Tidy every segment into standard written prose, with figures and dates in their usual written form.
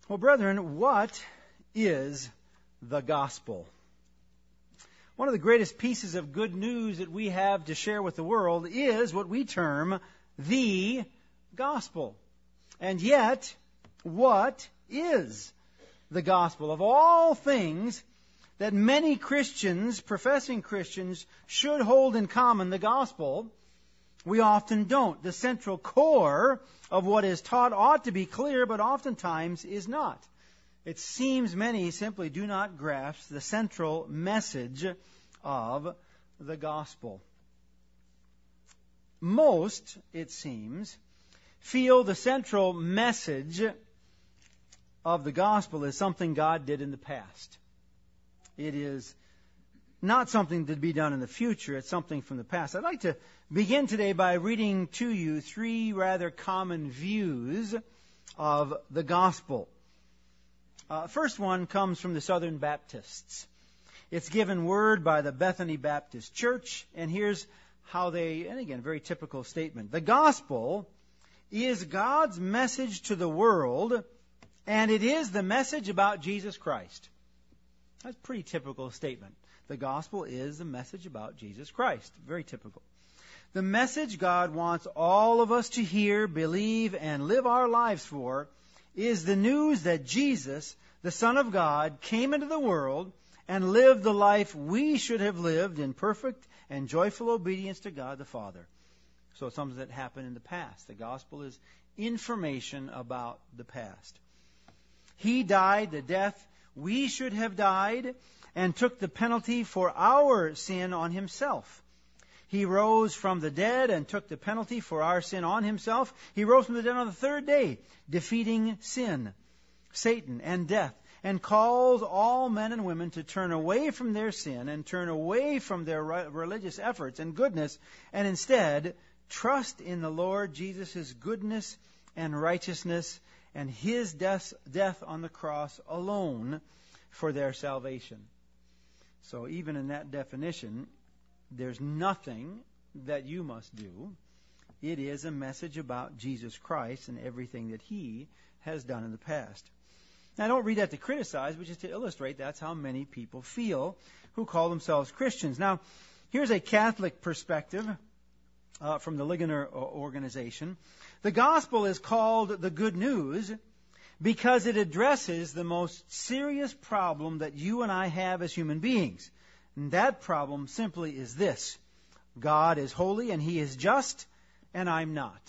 Well, brethren, what is the gospel? One of the greatest pieces of good news that we have to share with the world is what we term the gospel. And yet, what is the gospel? Of all things that many Christians, professing Christians, should hold in common, the gospel, we often don't. The central core of what is taught ought to be clear, but oftentimes is not. It seems many simply do not grasp the central message of the gospel. Most, it seems, feel the central message of the gospel is something God did in the past. It is not something to be done in the future. It's something from the past. I'd like to begin today by reading to you three rather common views of the gospel. First one comes from the Southern Baptists. It's given word by the Bethany Baptist Church, and here's how they, and again, very typical statement. The gospel is God's message to the world, and it is the message about Jesus Christ. That's a pretty typical statement. The gospel is the message about Jesus Christ. Very typical. The message God wants all of us to hear, believe, and live our lives for is the news that Jesus, the Son of God, came into the world and lived the life we should have lived in perfect and joyful obedience to God the Father. So it's something that happened in the past. The gospel is information about the past. He died the death we should have died and took the penalty for our sin on himself. He rose from the dead and took the penalty for our sin on himself. He rose from the dead on the third day, defeating sin, Satan, and death, and calls all men and women to turn away from their sin and turn away from their religious efforts and goodness, and instead trust in the Lord Jesus' goodness and righteousness and his death on the cross alone for their salvation. So even in that definition, there's nothing that you must do. It is a message about Jesus Christ and everything that he has done in the past. Now, I don't read that to criticize, but just to illustrate that's how many people feel who call themselves Christians. Now, here's a Catholic perspective from the Ligonier organization. The gospel is called the good news because it addresses the most serious problem that you and I have as human beings. And that problem simply is this: God is holy and he is just, and I'm not.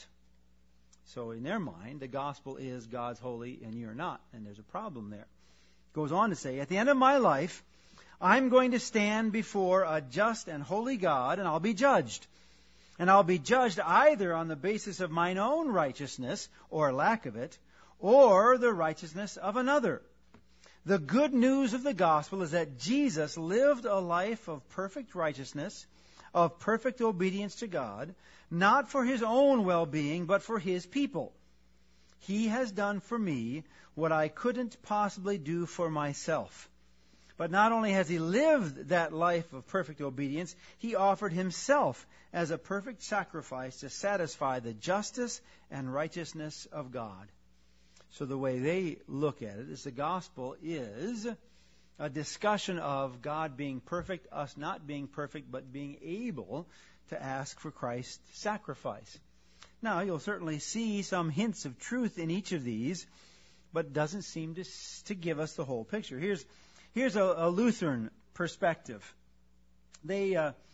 So in their mind, the gospel is God's holy and you're not, and there's a problem there. It goes on to say, at the end of my life, I'm going to stand before a just and holy God, and I'll be judged. And I'll be judged either on the basis of mine own righteousness, or lack of it, or the righteousness of another. The good news of the gospel is that Jesus lived a life of perfect righteousness, of perfect obedience to God, not for his own well-being, but for his people. He has done for me what I couldn't possibly do for myself. But not only has he lived that life of perfect obedience, he offered himself as a perfect sacrifice to satisfy the justice and righteousness of God. So the way they look at it is the gospel is a discussion of God being perfect, us not being perfect, but being able to ask for Christ's sacrifice. Now, you'll certainly see some hints of truth in each of these, but it doesn't seem to give us the whole picture. Here's a Lutheran perspective. They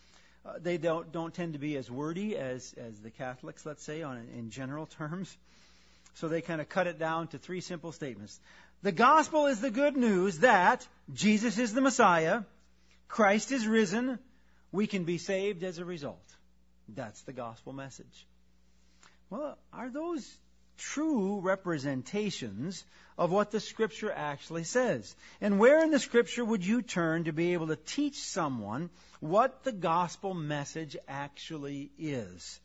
don't tend to be as wordy as the Catholics, let's say, in general terms. So they kind of cut it down to three simple statements. The gospel is the good news that Jesus is the Messiah, Christ is risen, we can be saved as a result. That's the gospel message. Well, are those true representations of what the Scripture actually says? And where in the Scripture would you turn to be able to teach someone what the gospel message actually is?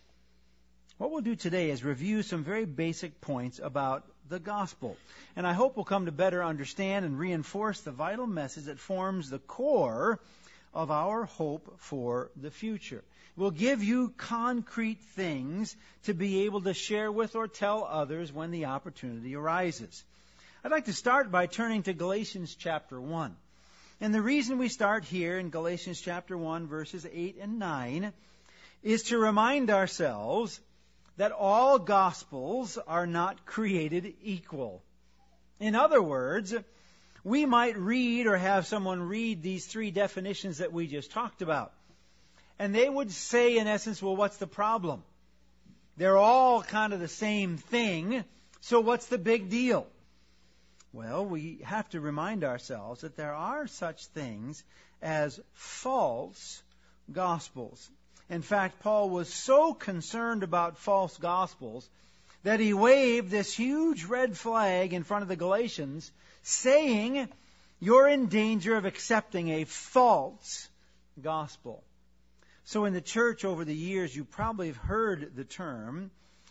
What we'll do today is review some very basic points about the gospel. And I hope we'll come to better understand and reinforce the vital message that forms the core of our hope for the future. We'll give you concrete things to be able to share with or tell others when the opportunity arises. I'd like to start by turning to Galatians chapter 1. And the reason we start here in Galatians chapter 1, verses 8 and 9, is to remind ourselves that all gospels are not created equal. In other words, we might read or have someone read these three definitions that we just talked about. And they would say, in essence, well, what's the problem? They're all kind of the same thing, so what's the big deal? Well, we have to remind ourselves that there are such things as false gospels. In fact, Paul was so concerned about false gospels that he waved this huge red flag in front of the Galatians, saying, you're in danger of accepting a false gospel. So in the church over the years, you probably have heard the term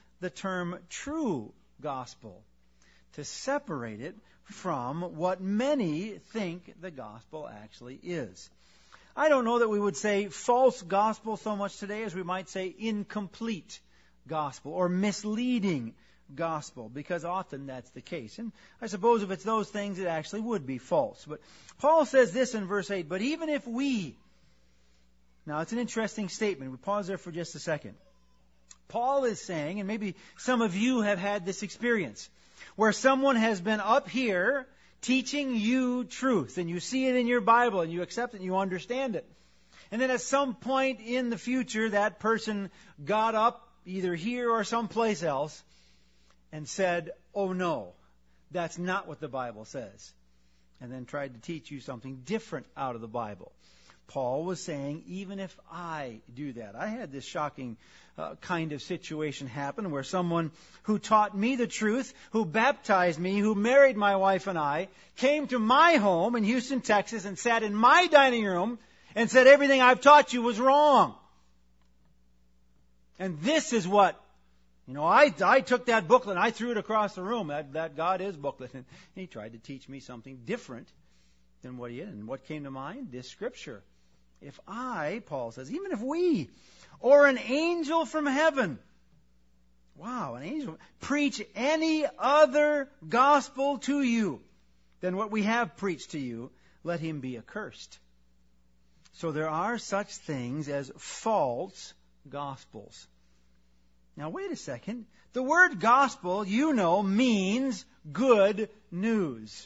true gospel, to separate it from what many think the gospel actually is. I don't know that we would say false gospel so much today as we might say incomplete gospel or misleading gospel, because often that's the case. And I suppose if it's those things, it actually would be false. But Paul says this in verse 8, but even if we... Now, it's an interesting statement. We pause there for just a second. Paul is saying, and maybe some of you have had this experience, where someone has been up here teaching you truth, and you see it in your Bible, and you accept it, and you understand it. And then at some point in the future, that person got up, either here or someplace else, and said, oh no, that's not what the Bible says. And then tried to teach you something different out of the Bible. Paul was saying, even if I do that. I had this shocking kind of situation happen where someone who taught me the truth, who baptized me, who married my wife and I, came to my home in Houston, Texas, and sat in my dining room and said, everything I've taught you was wrong. And this is what, I took that booklet and I threw it across the room, that God is booklet. And he tried to teach me something different than what he is. And what came to mind? This scripture. If I, Paul says, even if we, or an angel from heaven, an angel, preach any other gospel to you than what we have preached to you, let him be accursed. So there are such things as false gospels. Now wait a second. The word gospel, means good news.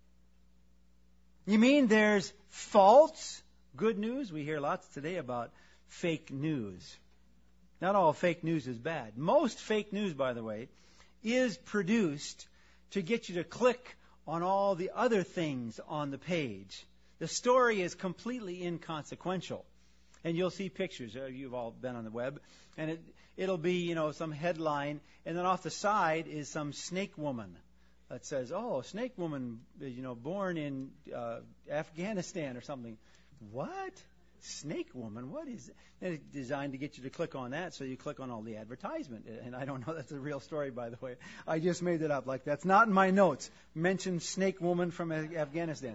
You mean there's false good news? We hear lots today about fake news. Not all fake news is bad. Most fake news, by the way, is produced to get you to click on all the other things on the page. The story is completely inconsequential. And you'll see pictures. You've all been on the web. And it'll be, some headline. And then off the side is some snake woman that says, snake woman, born in Afghanistan or something. What? Snake woman? What is it? It's designed to get you to click on that, so you click on all the advertisement. And I don't know that's a real story, by the way. I just made it up. That's not in my notes. Mentioned snake woman from Afghanistan.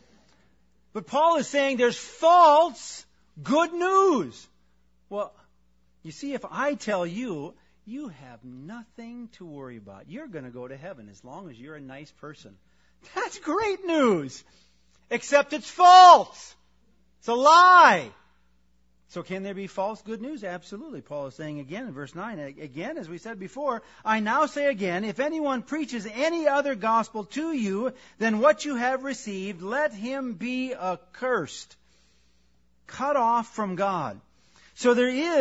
But Paul is saying there's false good news. Well, you see, if I tell you, you have nothing to worry about. You're going to go to heaven as long as you're a nice person. That's great news. Except it's false. It's a lie. So can there be false good news? Absolutely. Paul is saying again in verse 9, again, as we said before, I now say again, if anyone preaches any other gospel to you than what you have received, let him be accursed, cut off from God. So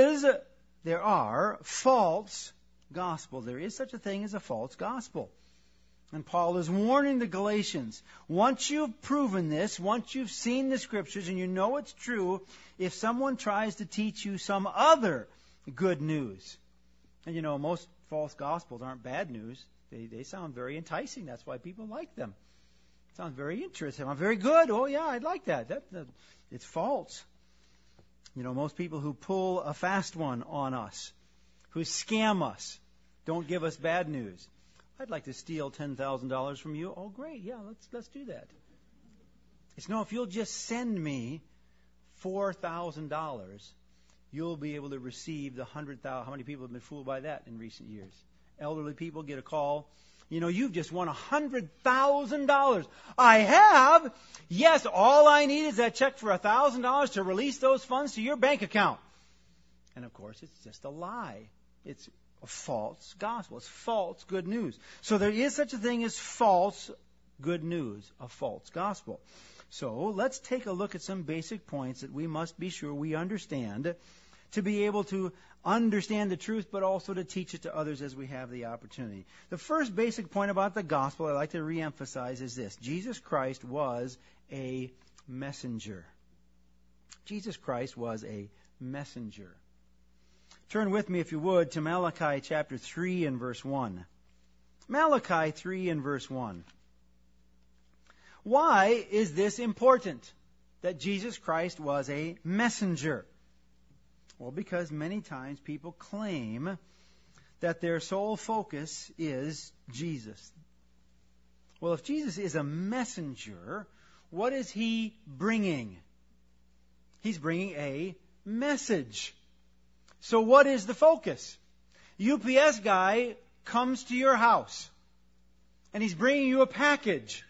there are false gospel. There is such a thing as a false gospel. And Paul is warning the Galatians, once you've proven this, once you've seen the Scriptures and you know it's true, if someone tries to teach you some other good news, and most false gospels aren't bad news, they sound very enticing. That's why people like them. Sounds very interesting. I'm very good. Oh yeah, I'd like that. It's false. Most people who pull a fast one on us, who scam us, don't give us bad news. I'd like to steal $10,000 from you. Oh, great. Yeah, let's do that. It's no, if you'll just send me $4,000, you'll be able to receive the 100,000. How many people have been fooled by that in recent years? Elderly people get a call. You know, you've just won $100,000. I have? Yes, all I need is that check for $1,000 to release those funds to your bank account. And of course, it's just a lie. It's a false gospel. It's false good news. So there is such a thing as false good news, a false gospel. So let's take a look at some basic points that we must be sure we understand to be able to understand the truth, but also to teach it to others as we have the opportunity. The first basic point about the gospel I'd like to reemphasize is this: Jesus Christ was a messenger. Jesus Christ was a messenger. Turn with me, if you would, to Malachi chapter 3 and verse 1. Malachi 3 and verse 1. Why is this important, that Jesus Christ was a messenger? Well, because many times people claim that their sole focus is Jesus. Well, if Jesus is a messenger, what is he bringing? He's bringing a message. So what is the focus? UPS guy comes to your house, and he's bringing you a package.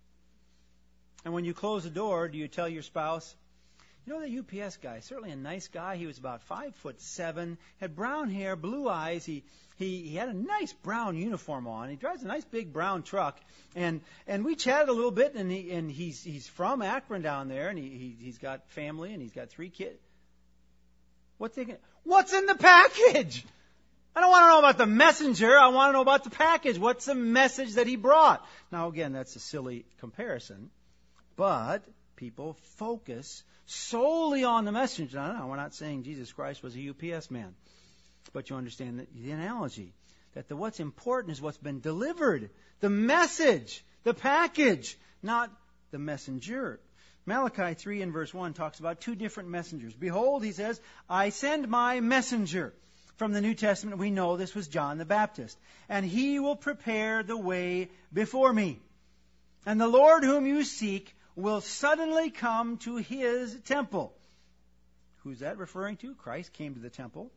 And when you close the door, do you tell your spouse, you know, the UPS guy, certainly a nice guy. He was about 5'7", had brown hair, blue eyes. He had a nice brown uniform on. He drives a nice big brown truck. And we chatted a little bit, and he's from Akron down there, and he's got family, and he's got 3 kids. What's in the package? I don't want to know about the messenger. I want to know about the package. What's the message that he brought? Now, again, that's a silly comparison, but people focus solely on the messenger. No, we're not saying Jesus Christ was a UPS man. But you understand the analogy. That what's important is what's been delivered. The message, the package, not the messenger. Malachi 3 and verse 1 talks about 2 different messengers. Behold, he says, I send my messenger. From the New Testament, we know this was John the Baptist. And he will prepare the way before me. And the Lord whom you seek will suddenly come to his temple. Who's that referring to? Christ came to the temple.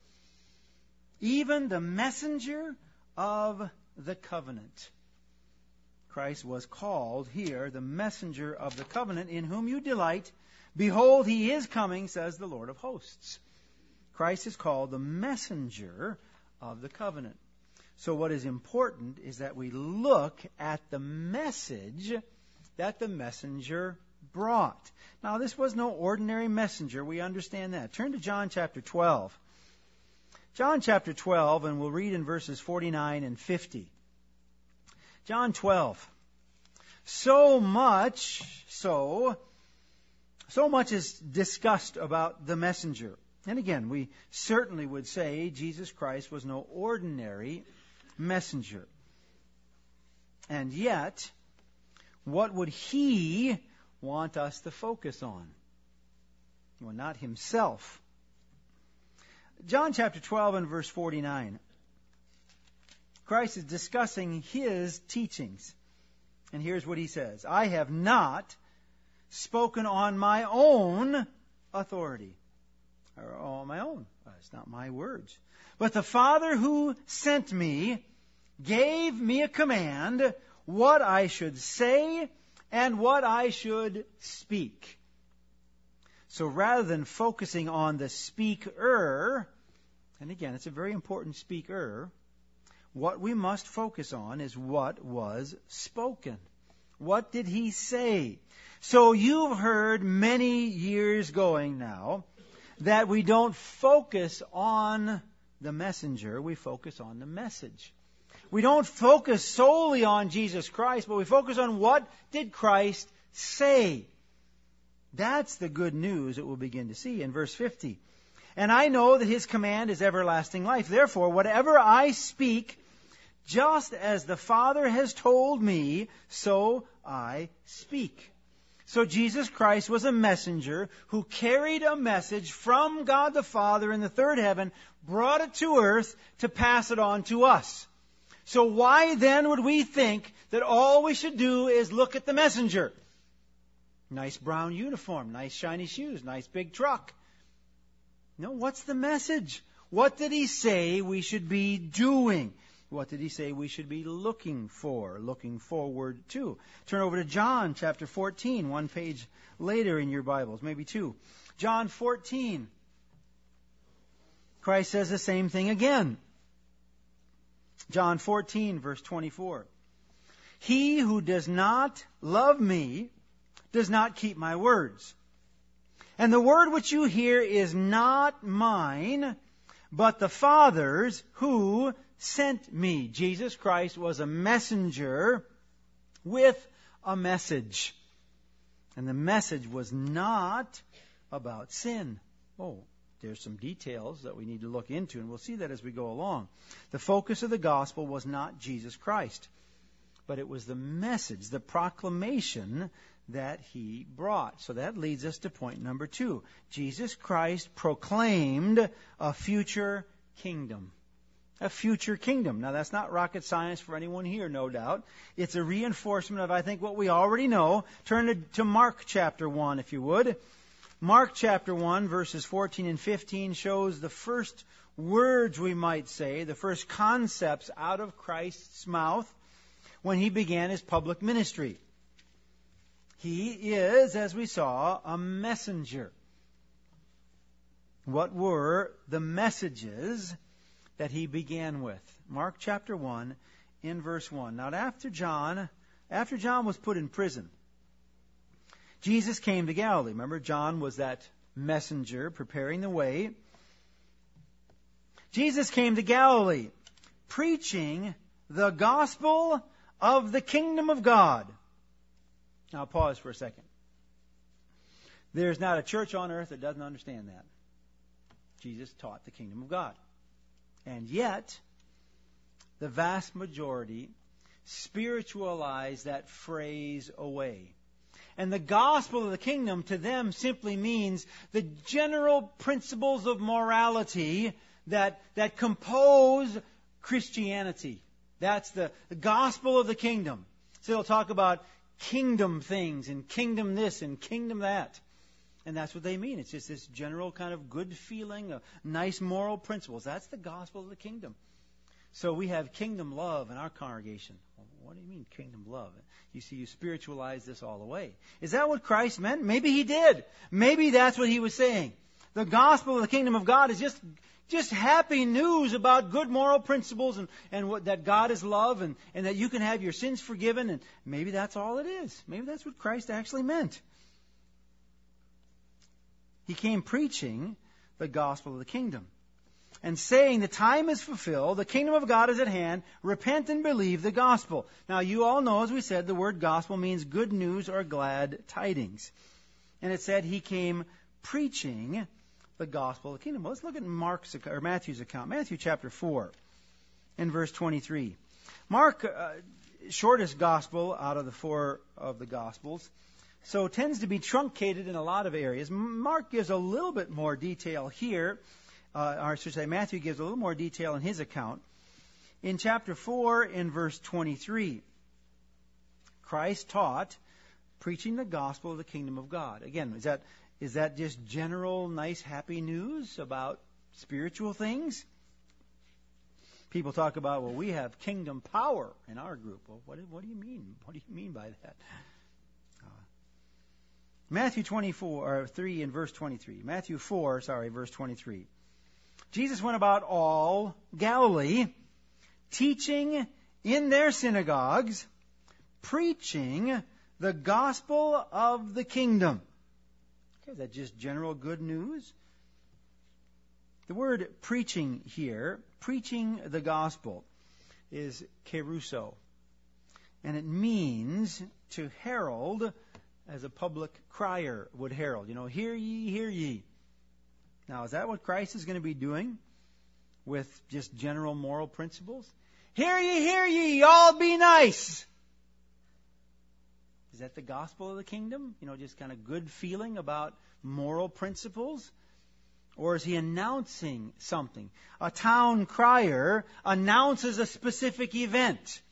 Even the messenger of the covenant. Christ was called here the messenger of the covenant, in whom you delight. Behold, he is coming, says the Lord of hosts. Christ is called the messenger of the covenant. So what is important is that we look at the message that the messenger brought. Now, this was no ordinary messenger. We understand that. Turn to John chapter 12. John chapter 12, and we'll read in verses 49 and 50. John 12. So much is discussed about the messenger. And again, we certainly would say Jesus Christ was no ordinary messenger. And yet, what would he want us to focus on? Well, not himself. John chapter 12 and verse 49. Christ is discussing his teachings. And here's what he says. I have not spoken on my own authority. Or on my own. It's not my words. But the Father who sent me gave me a command what I should say and what I should speak. So rather than focusing on the speaker, and again, it's a very important speaker, what we must focus on is what was spoken. What did he say? So you've heard many years going now that we don't focus on the messenger, we focus on the message. We don't focus solely on Jesus Christ, but we focus on what did Christ say. That's the good news that we'll begin to see in verse 50. And I know that his command is everlasting life. Therefore, whatever I speak, just as the Father has told me, so I speak. So Jesus Christ was a messenger who carried a message from God the Father in the third heaven, brought it to earth to pass it on to us. So why then would we think that all we should do is look at the messenger? Nice brown uniform, nice shiny shoes, nice big truck. No, what's the message? What did he say we should be doing? What did he say we should be looking for, looking forward to? Turn over to John chapter 14, one page later in your Bibles, maybe two. John 14. Christ says the same thing again. John 14, verse 24. He who does not love me does not keep my words. And the word which you hear is not mine, but the Father's who sent me. Jesus Christ was a messenger with a message. And the message was not about sin. Oh, there's some details that we need to look into, and we'll see that as we go along. The focus of the gospel was not Jesus Christ, but it was the message, the proclamation that he brought. So that leads us to point number 2. Jesus Christ proclaimed a future kingdom. A future kingdom. Now, that's not rocket science for anyone here, no doubt. It's a reinforcement of, I think, what we already know. Turn to Mark chapter 1, if you would. Mark chapter 1, verses 14 and 15 shows the first words, we might say, the first concepts out of Christ's mouth when he began his public ministry. He is, as we saw, a messenger. What were the messages that he began with? Mark chapter 1, in verse 1. Now, after John was put in prison, Jesus came to Galilee. Remember, John was that messenger preparing the way. Jesus came to Galilee, preaching the gospel of the kingdom of God. Now, pause for a second. There's not a church on earth that doesn't understand that. Jesus taught the kingdom of God. And yet, the vast majority spiritualize that phrase away. And the gospel of the kingdom to them simply means the general principles of morality that compose Christianity. That's the gospel of the kingdom. So they'll talk about kingdom things and kingdom this and kingdom that. And that's what they mean. It's just this general kind of good feeling, nice moral principles. That's the gospel of the kingdom. So we have kingdom love in our congregation. Well, what do you mean kingdom love? You see, you spiritualize this all away. Is that what Christ meant? Maybe he did. Maybe that's what he was saying. The gospel of the kingdom of God is just happy news about good moral principles and what, that God is love and that you can have your sins forgiven. And maybe that's all it is. Maybe that's what Christ actually meant. He came preaching the gospel of the kingdom and saying the time is fulfilled, the kingdom of God is at hand, repent and believe the gospel. Now, you all know, as we said, the word gospel means good news or glad tidings. And it said he came preaching the gospel of the kingdom. Well, let's look at Matthew's account. Matthew chapter 4 and verse 23. Mark, shortest gospel out of the 4 of the gospels, so tends to be truncated in a lot of areas. Mark gives a little bit more detail here. Or I should say Matthew gives a little more detail in his account. In chapter 4, in verse 23, Christ taught, preaching the gospel of the kingdom of God. Again, is that just general, nice, happy news about spiritual things? People talk about, well, we have kingdom power in our group. Well, what do you mean? What do you mean by that? Matthew 3 in verse 23. Matthew 4, verse 23. Jesus went about all Galilee, teaching in their synagogues, preaching the gospel of the kingdom. Okay, is that just general good news? The word preaching here, preaching the gospel, is keruso. And it means to herald as a public crier would herald. You know, hear ye, hear ye. Now, is that what Christ is going to be doing with just general moral principles? Hear ye, all be nice. Is that the gospel of the kingdom? You know, just kind of good feeling about moral principles? Or is he announcing something? A town crier announces a specific event.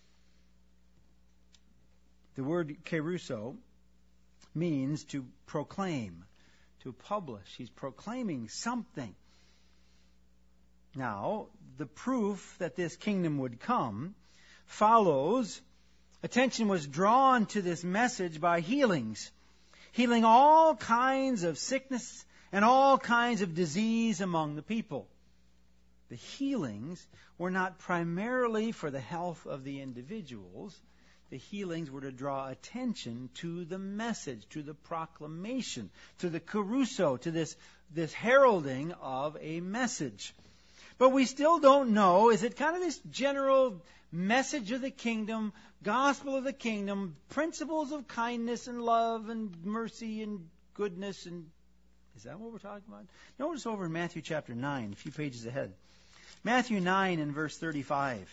The word keruso means to proclaim, to publish. He's proclaiming something. Now, the proof that this kingdom would come follows. Attention was drawn to this message by healings. Healing all kinds of sickness and all kinds of disease among the people. The healings were not primarily for the health of the individuals. The healings were to draw attention to the message, to the proclamation, to the caruso, to this heralding of a message. But we still don't know, is it kind of this general message of the kingdom, gospel of the kingdom, principles of kindness and love and mercy and goodness, and is that what we're talking about? Notice over in Matthew chapter 9, a few pages ahead. Matthew 9 and verse 35.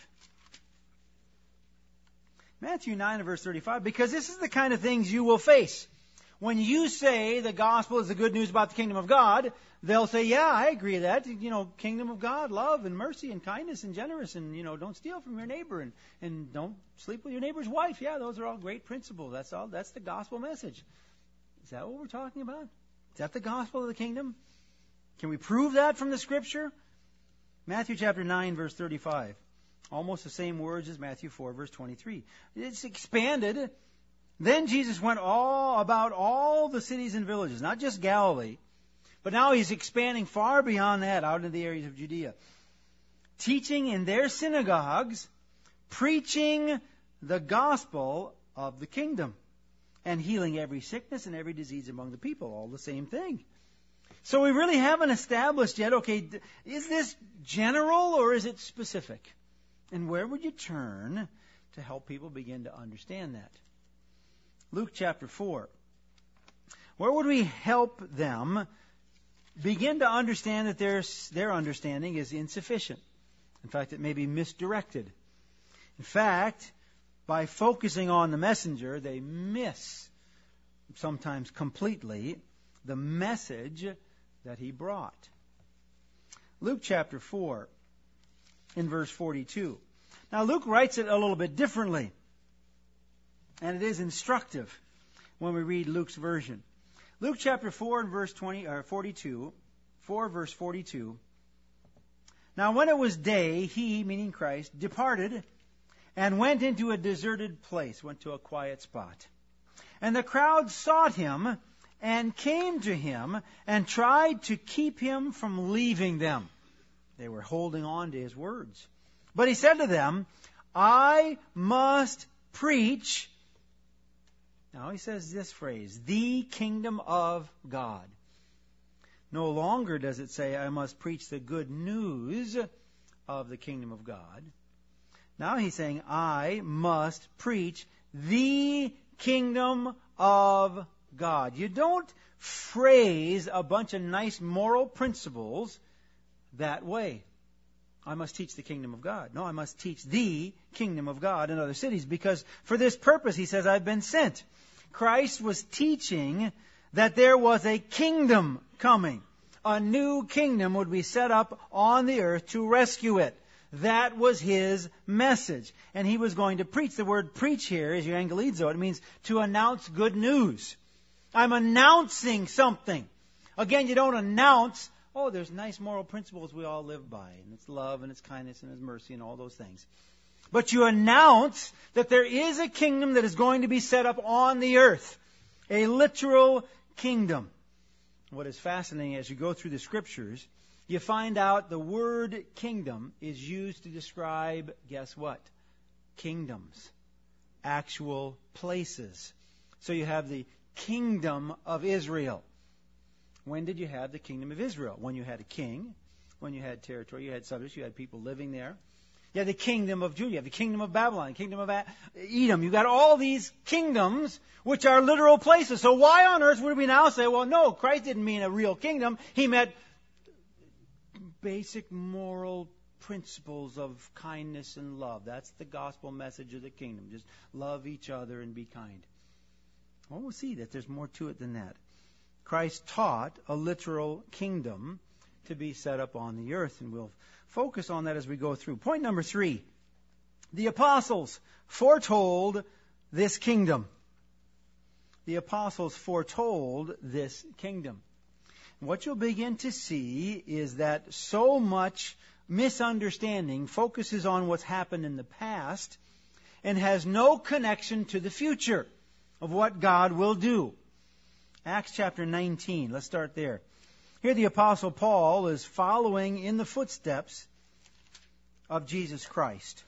Matthew 9 and verse 35, because this is the kind of things you will face. When you say the gospel is the good news about the kingdom of God, they'll say, yeah, I agree with that. Kingdom of God, love and mercy and kindness and generous and, don't steal from your neighbor and don't sleep with your neighbor's wife. Yeah, those are all great principles. That's all. That's the gospel message. Is that what we're talking about? Is that the gospel of the kingdom? Can we prove that from the scripture? Matthew chapter 9, verse 35. Almost the same words as Matthew 4, verse 23. It's expanded. Then Jesus went about all the cities and villages, not just Galilee, but now he's expanding far beyond that, out into the areas of Judea, teaching in their synagogues, preaching the gospel of the kingdom, and healing every sickness and every disease among the people, all the same thing. So we really haven't established yet, okay, is this general or is it specific? And where would you turn to help people begin to understand that? Luke chapter 4. Where would we help them begin to understand that their understanding is insufficient? In fact, it may be misdirected. In fact, by focusing on the messenger, they miss, sometimes completely, the message that he brought. Luke chapter 4, in verse 42. Now, Luke writes it a little bit differently, and it is instructive when we read Luke's version. Luke chapter 4 and verse 42. 4 verse 42. Now when it was day, he, meaning Christ, departed and went into a deserted place, went to a quiet spot. And the crowd sought him and came to him and tried to keep him from leaving them. They were holding on to his words. But he said to them, I must preach. Now he says this phrase, the kingdom of God. No longer does it say, I must preach the good news of the kingdom of God. Now he's saying, I must preach the kingdom of God. You don't phrase a bunch of nice moral principles that way. I must teach the kingdom of God. No, I must teach the kingdom of God in other cities, because for this purpose, he says, I've been sent. Christ was teaching that there was a kingdom coming. A new kingdom would be set up on the earth to rescue it. That was his message. And he was going to preach. The word preach here is euangelizo. It means to announce good news. I'm announcing something. Again, you don't announce, oh, there's nice moral principles we all live by. And it's love and it's kindness and it's mercy and all those things. But you announce that there is a kingdom that is going to be set up on the earth. A literal kingdom. What is fascinating as you go through the scriptures, you find out the word kingdom is used to describe, guess what? Kingdoms. Actual places. So you have the kingdom of Israel. When did you have the kingdom of Israel? When you had a king, when you had territory, you had subjects, you had people living there. You have the kingdom of Judah, you have the kingdom of Babylon, the kingdom of Edom. You've got all these kingdoms which are literal places. So why on earth would we now say, well, no, Christ didn't mean a real kingdom. He meant basic moral principles of kindness and love. That's the gospel message of the kingdom. Just love each other and be kind. Well, we'll see that there's more to it than that. Christ taught a literal kingdom to be set up on the earth, and we'll focus on that as we go through. Point number 3. The apostles foretold this kingdom. The apostles foretold this kingdom. And what you'll begin to see is that so much misunderstanding focuses on what's happened in the past and has no connection to the future of what God will do. Acts chapter 19, let's start there. Here the Apostle Paul is following in the footsteps of Jesus Christ.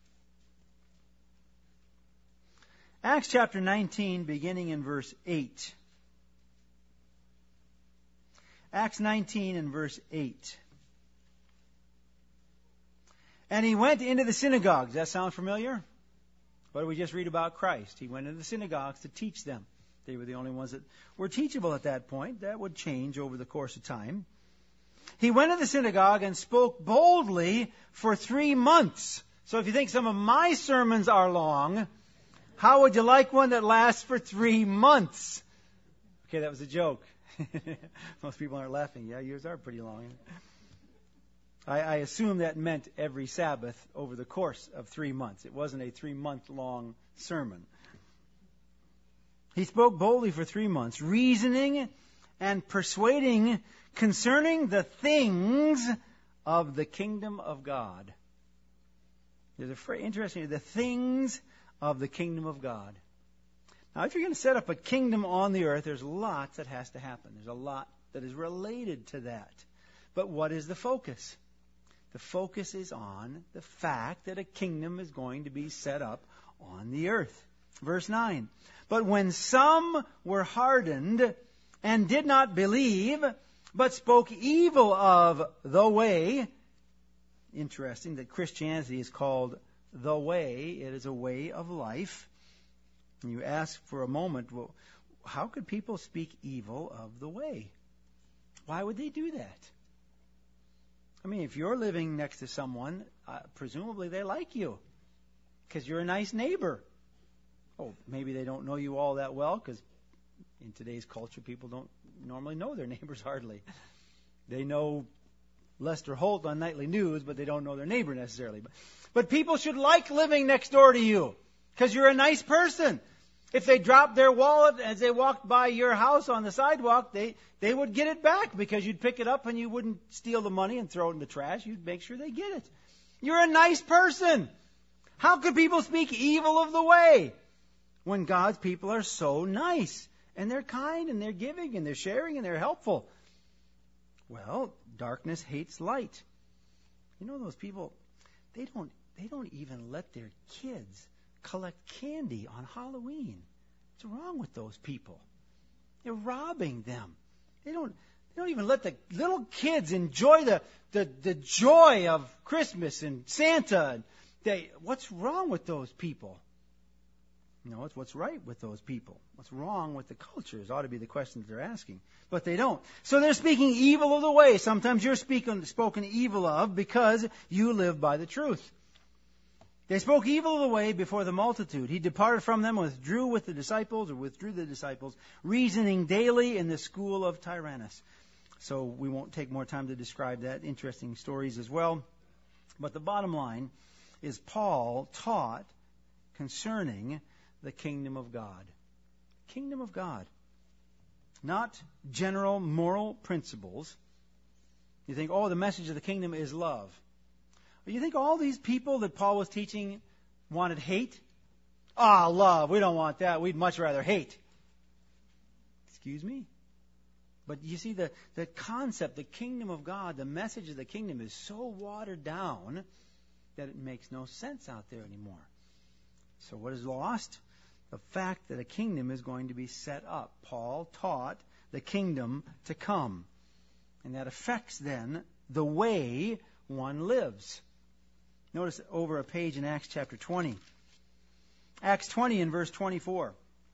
Acts chapter 19, beginning in verse 8. Acts 19 and verse 8. And he went into the synagogues. Does that sound familiar? What did we just read about Christ? He went into the synagogues to teach them. They were the only ones that were teachable at that point. That would change over the course of time. He went to the synagogue and spoke boldly for 3 months. So if you think some of my sermons are long, how would you like one that lasts for 3 months? Okay, that was a joke. Most people aren't laughing. Yeah, yours are pretty long. I assume that meant every Sabbath over the course of 3 months. It wasn't a 3-month-long sermon. He spoke boldly for 3 months, reasoning and persuading concerning the things of the kingdom of God. There's a phrase, interesting, the things of the kingdom of God. Now, if you're going to set up a kingdom on the earth, there's lots that has to happen. There's a lot that is related to that. But what is the focus? The focus is on the fact that a kingdom is going to be set up on the earth. Verse 9. But when some were hardened and did not believe, but spoke evil of the way. Interesting that Christianity is called the way. It is a way of life. And you ask for a moment, well, how could people speak evil of the way? Why would they do that? I mean, if you're living next to someone, presumably they like you because you're a nice neighbor. Oh, maybe they don't know you all that well because in today's culture, people don't normally know their neighbors hardly. They know Lester Holt on nightly news, but they don't know their neighbor necessarily. But people should like living next door to you because you're a nice person. If they dropped their wallet as they walked by your house on the sidewalk, they would get it back because you'd pick it up and you wouldn't steal the money and throw it in the trash. You'd make sure they get it. You're a nice person. How could people speak evil of the way when God's people are so nice and they're kind and they're giving and they're sharing and they're helpful? Well, darkness hates light. You know those people, they don't even let their kids collect candy on Halloween. What's wrong with those people? They're robbing them. They don't even let the little kids enjoy the joy of Christmas and Santa. What's wrong with those people? No, it's what's right with those people. What's wrong with the cultures ought to be the question that they're asking. But they don't. So they're speaking evil of the way. Sometimes you're spoken evil of because you live by the truth. They spoke evil of the way before the multitude. He departed from them, withdrew the disciples, reasoning daily in the school of Tyrannus. So we won't take more time to describe that. Interesting stories as well. But the bottom line is Paul taught concerning the kingdom of God. Kingdom of God. Not general moral principles. You think, the message of the kingdom is love. You think all these people that Paul was teaching wanted hate? Love. We don't want that. We'd much rather hate. Excuse me? But you see, the concept, the kingdom of God, the message of the kingdom is so watered down that it makes no sense out there anymore. So what is lost? The fact that a kingdom is going to be set up. Paul taught the kingdom to come. And that affects then the way one lives. Notice over a page in Acts chapter 20. Acts 20 and verse 24.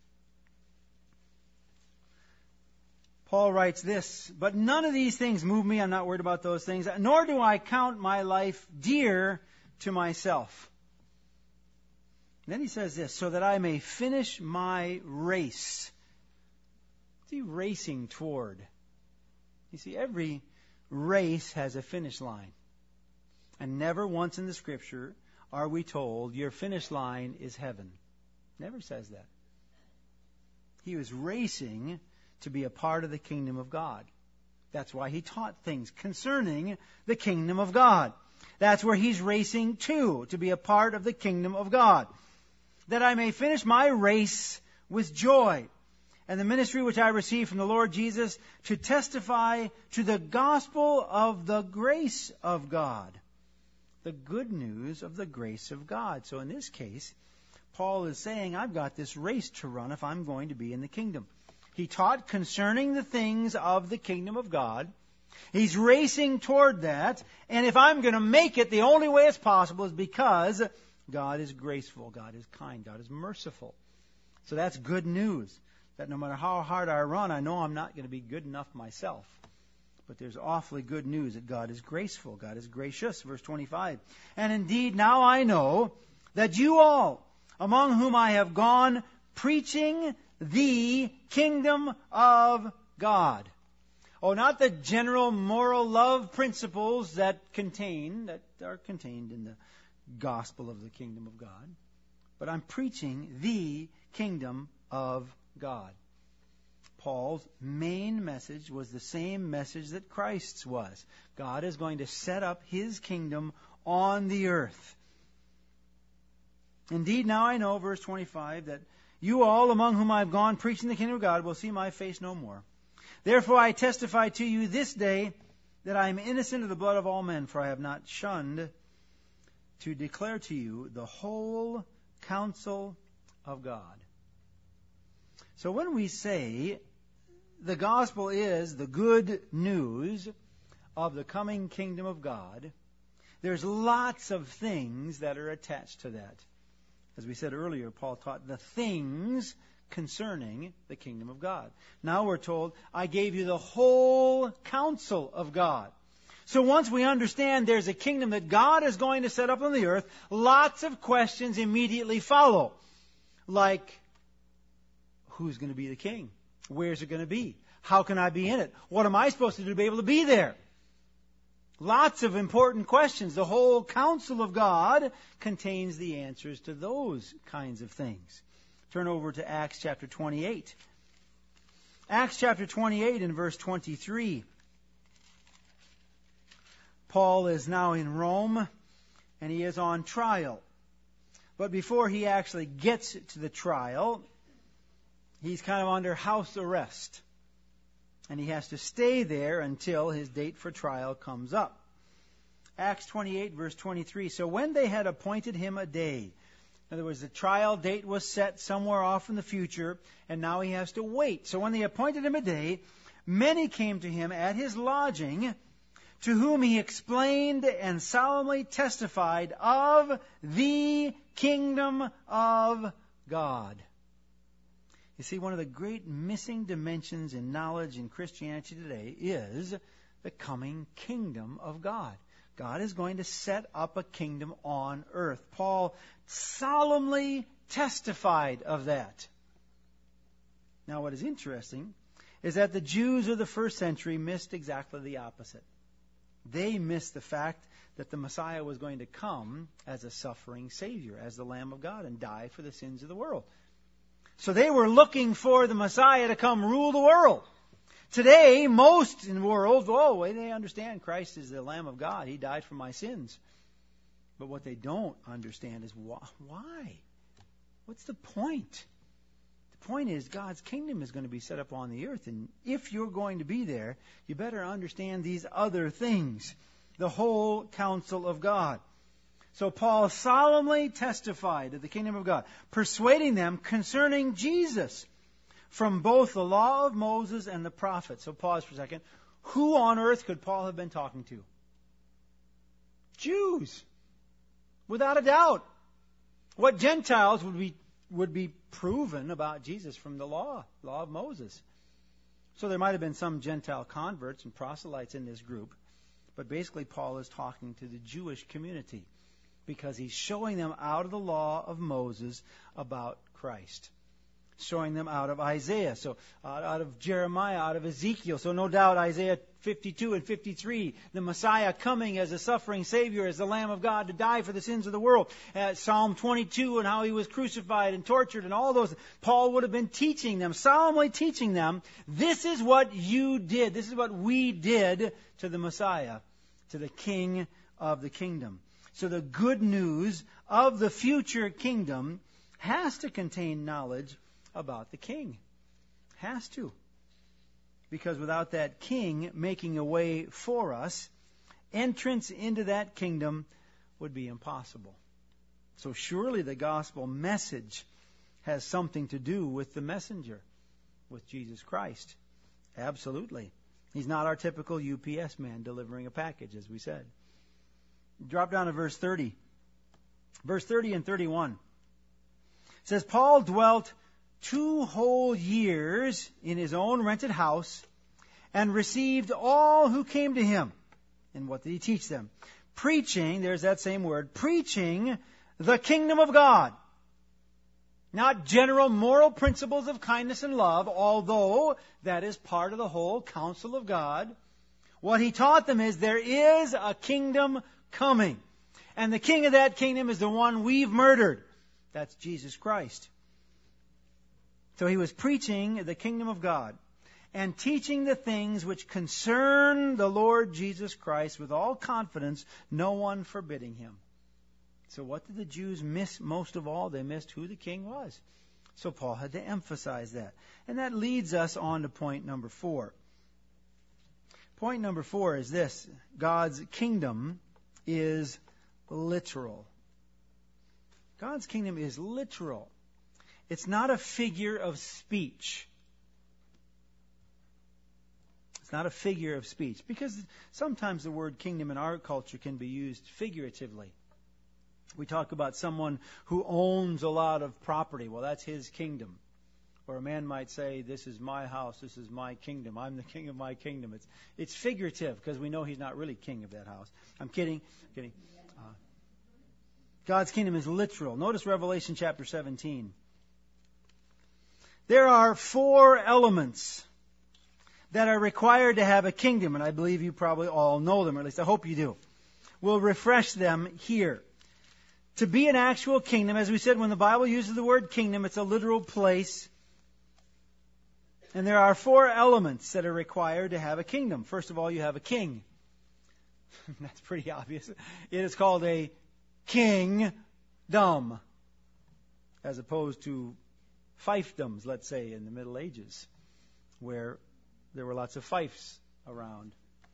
Paul writes this, "But none of these things move me." I'm not worried about those things. "Nor do I count my life dear to myself." And then he says this, "So that I may finish my race." What's he racing toward? You see, every race has a finish line. And never once in the Scripture are we told your finish line is heaven. Never says that. He was racing to be a part of the kingdom of God. That's why he taught things concerning the kingdom of God. That's where he's racing to be a part of the kingdom of God. That I may finish my race with joy, and the ministry which I received from the Lord Jesus, to testify to the gospel of the grace of God. The good news of the grace of God. So in this case, Paul is saying, I've got this race to run if I'm going to be in the kingdom. He taught concerning the things of the kingdom of God. He's racing toward that. And if I'm going to make it, the only way it's possible is because God is graceful, God is kind, God is merciful. So that's good news. That no matter how hard I run, I know I'm not going to be good enough myself. But there's awfully good news that God is graceful, God is gracious. Verse 25. And indeed, now I know that you all, among whom I have gone, preaching the kingdom of God. Oh, not the general moral love principles that are contained in the gospel of the kingdom of God, but I'm preaching the kingdom of God. Paul's main message was the same message that Christ's was. God is going to set up his kingdom on the earth. Indeed, now I know, verse 25, that you all among whom I have gone preaching the kingdom of God will see my face no more. Therefore I testify to you this day that I am innocent of the blood of all men, for I have not shunned to declare to you the whole counsel of God. So when we say the gospel is the good news of the coming kingdom of God, there's lots of things that are attached to that. As we said earlier, Paul taught the things concerning the kingdom of God. Now we're told, I gave you the whole counsel of God. So once we understand there's a kingdom that God is going to set up on the earth, lots of questions immediately follow. Like, who's going to be the king? Where's it going to be? How can I be in it? What am I supposed to do to be able to be there? Lots of important questions. The whole counsel of God contains the answers to those kinds of things. Turn over to Acts chapter 28. Acts chapter 28 and verse 23. Paul is now in Rome and he is on trial. But before he actually gets to the trial, he's kind of under house arrest. And he has to stay there until his date for trial comes up. Acts 28, verse 23. So when they had appointed him a day, in other words, the trial date was set somewhere off in the future, and now he has to wait. So when they appointed him a day, many came to him at his lodging, to whom he explained and solemnly testified of the kingdom of God. You see, one of the great missing dimensions in knowledge in Christianity today is the coming kingdom of God. God is going to set up a kingdom on earth. Paul solemnly testified of that. Now, what is interesting is that the Jews of the first century missed exactly the opposite. They missed the fact that the Messiah was going to come as a suffering Savior, as the Lamb of God, and die for the sins of the world. So they were looking for the Messiah to come rule the world. Today, most in the world, they understand Christ is the Lamb of God. He died for my sins. But what they don't understand is why? What's the point? The point is God's kingdom is going to be set up on the earth. And if you're going to be there, you better understand these other things. The whole counsel of God. So Paul solemnly testified of the kingdom of God, persuading them concerning Jesus from both the law of Moses and the prophets. So pause for a second. Who on earth could Paul have been talking to? Jews. Without a doubt. What Gentiles would be proven about Jesus from the law of Moses. So there might have been some Gentile converts and proselytes in this group. But basically Paul is talking to the Jewish community, because he's showing them out of the law of Moses about Christ. Showing them out of Isaiah, so out of Jeremiah, out of Ezekiel. So no doubt Isaiah 52 and 53, the Messiah coming as a suffering Savior, as the Lamb of God to die for the sins of the world. Psalm 22 and how he was crucified and tortured and all those. Paul would have been teaching them, solemnly teaching them, this is what you did. This is what we did to the Messiah, to the King of the kingdom. So the good news of the future kingdom has to contain knowledge about the king. Has to. Because without that king making a way for us, entrance into that kingdom would be impossible. So surely the gospel message has something to do with the messenger, with Jesus Christ. Absolutely. He's not our typical UPS man delivering a package, as we said. Drop down to verse 30. Verse 30 and 31. It says, Paul dwelt 2 whole years in his own rented house and received all who came to him. And what did he teach them? Preaching, there's that same word, preaching the kingdom of God. Not general moral principles of kindness and love, although that is part of the whole counsel of God. What he taught them is there is a kingdom coming. And the king of that kingdom is the one we've murdered. That's Jesus Christ. So he was preaching the kingdom of God and teaching the things which concern the Lord Jesus Christ with all confidence, no one forbidding him. So what did the Jews miss most of all? They missed who the king was. So Paul had to emphasize that. And that leads us on to point number 4. Point number 4 is this: God's kingdom is literal. God's kingdom is literal. It's not a figure of speech. It's not a figure of speech. Because sometimes the word kingdom in our culture can be used figuratively. We talk about someone who owns a lot of property. Well, that's his kingdom. Or a man might say, this is my house, this is my kingdom. I'm the king of my kingdom. It's figurative because we know he's not really king of that house. I'm kidding. God's kingdom is literal. Notice Revelation chapter 17. There are 4 elements that are required to have a kingdom, and I believe you probably all know them, or at least I hope you do. We'll refresh them here. To be an actual kingdom, as we said, when the Bible uses the word kingdom, it's a literal place. And there are 4 elements that are required to have a kingdom. First of all, you have a king. That's pretty obvious. It is called a kingdom, as opposed to fiefdoms, let's say, in the Middle Ages, where there were lots of fiefs around.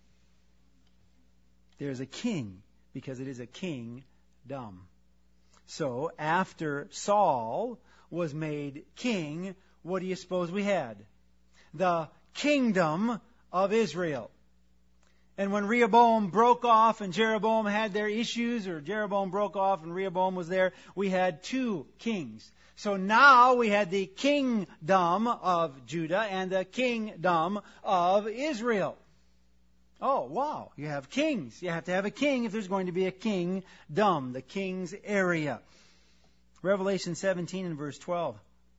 There's a king, because it is a kingdom. So, after Saul was made king, what do you suppose we had? The kingdom of Israel. And when Rehoboam broke off and Jeroboam had their issues, or Jeroboam broke off and Rehoboam was there, we had 2 kings. So now we had the kingdom of Judah and the kingdom of Israel. Oh, wow. You have kings. You have to have a king if there's going to be a kingdom, the king's area. Revelation 17 and verse 12.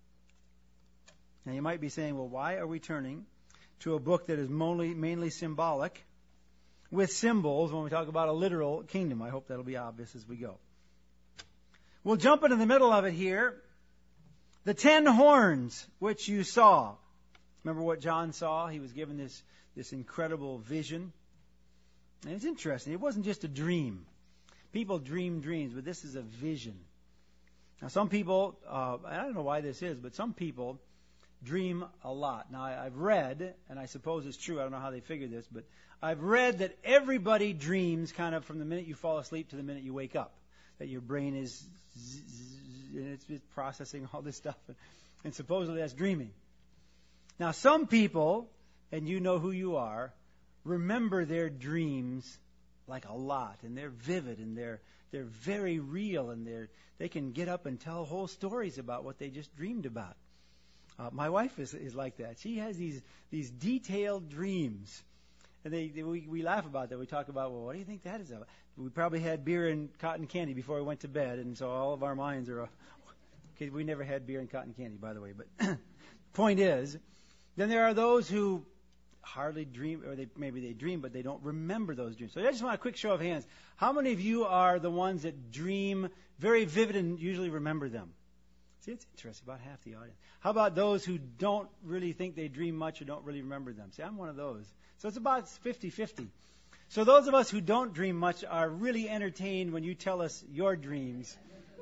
Now you might be saying, well, why are we turning to a book that is mainly symbolic with symbols when we talk about a literal kingdom? I hope that'll be obvious as we go. We'll jump into the middle of it here. The 10 horns which you saw. Remember what John saw? He was given this incredible vision. And it's interesting. It wasn't just a dream. People dream dreams, but this is a vision. Now, some people, I don't know why this is, but some people dream a lot. Now, I've read, and I suppose it's true, I don't know how they figure this, but I've read that everybody dreams kind of from the minute you fall asleep to the minute you wake up. That your brain is, and it's processing all this stuff, and supposedly that's dreaming. Now, some people, and you know who you are, remember their dreams like a lot, and they're vivid, and they're very real, and they can get up and tell whole stories about what they just dreamed about. My wife is like that. She has these detailed dreams, and we laugh about that. We talk about, well, what do you think that is about? We probably had beer and cotton candy before we went to bed, and so all of our minds are. Okay, we never had beer and cotton candy, by the way. But point is, then there are those who hardly dream, or maybe they dream, but they don't remember those dreams. So I just want a quick show of hands. How many of you are the ones that dream very vivid and usually remember them? See, it's interesting, about half the audience. How about those who don't really think they dream much or don't really remember them? See, I'm one of those. So it's about 50-50. So those of us who don't dream much are really entertained when you tell us your dreams.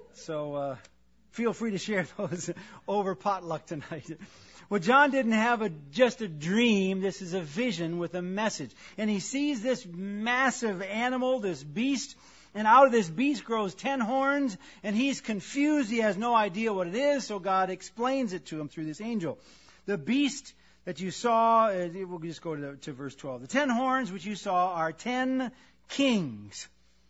So feel free to share those over potluck tonight. Well, John didn't have just a dream. This is a vision with a message. And he sees this massive animal, this beast, and out of this beast grows 10 horns, and he's confused. He has no idea what it is, so God explains it to him through this angel. The beast that you saw, we'll just go to verse 12. The 10 horns which you saw are 10 kings.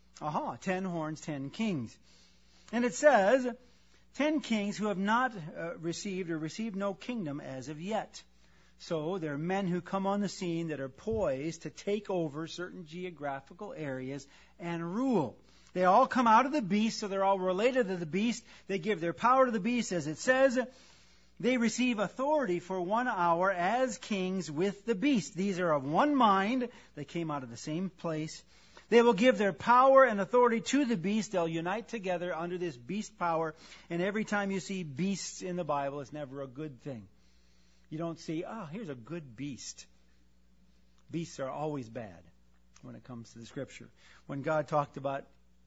10 horns, 10 kings. And it says, 10 kings who have not received no kingdom as of yet. So there are men who come on the scene that are poised to take over certain geographical areas and rule. They all come out of the beast, so they're all related to the beast. They give their power to the beast, as it says. They receive authority for 1 hour as kings with the beast. These are of one mind. They came out of the same place. They will give their power and authority to the beast. They'll unite together under this beast power. And every time you see beasts in the Bible, it's never a good thing. You don't see, here's a good beast. Beasts are always bad when it comes to the Scripture. When God talked about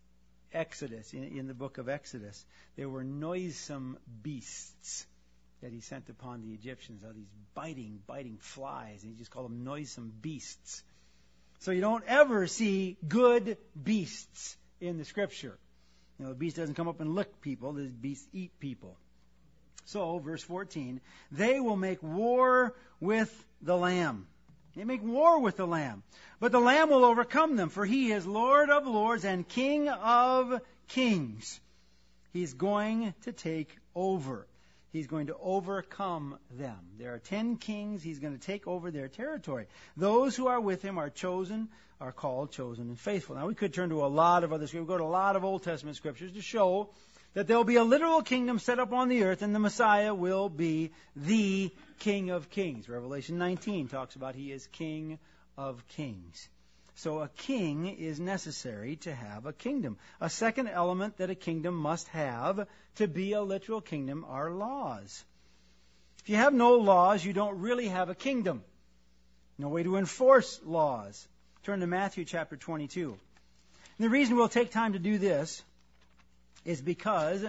Exodus, in the book of Exodus, there were noisome beasts that he sent upon the Egyptians. These biting flies. And he just called them noisome beasts. So you don't ever see good beasts in the Scripture. The beast doesn't come up and lick people. The beasts eat people. So, verse 14, they will make war with the Lamb. They make war with the Lamb. But the Lamb will overcome them, for he is Lord of lords and King of kings. He's going to take over. He's going to overcome them. There are 10 kings. He's going to take over their territory. Those who are with him are called, chosen, and faithful. Now, we could turn to a lot of other scriptures. We'll go to a lot of Old Testament scriptures to show that there will be a literal kingdom set up on the earth, and the Messiah will be the King of kings. Revelation 19 talks about he is King of kings. So a king is necessary to have a kingdom. A second element that a kingdom must have to be a literal kingdom are laws. If you have no laws, you don't really have a kingdom. No way to enforce laws. Turn to Matthew chapter 22. And the reason we'll take time to do this is because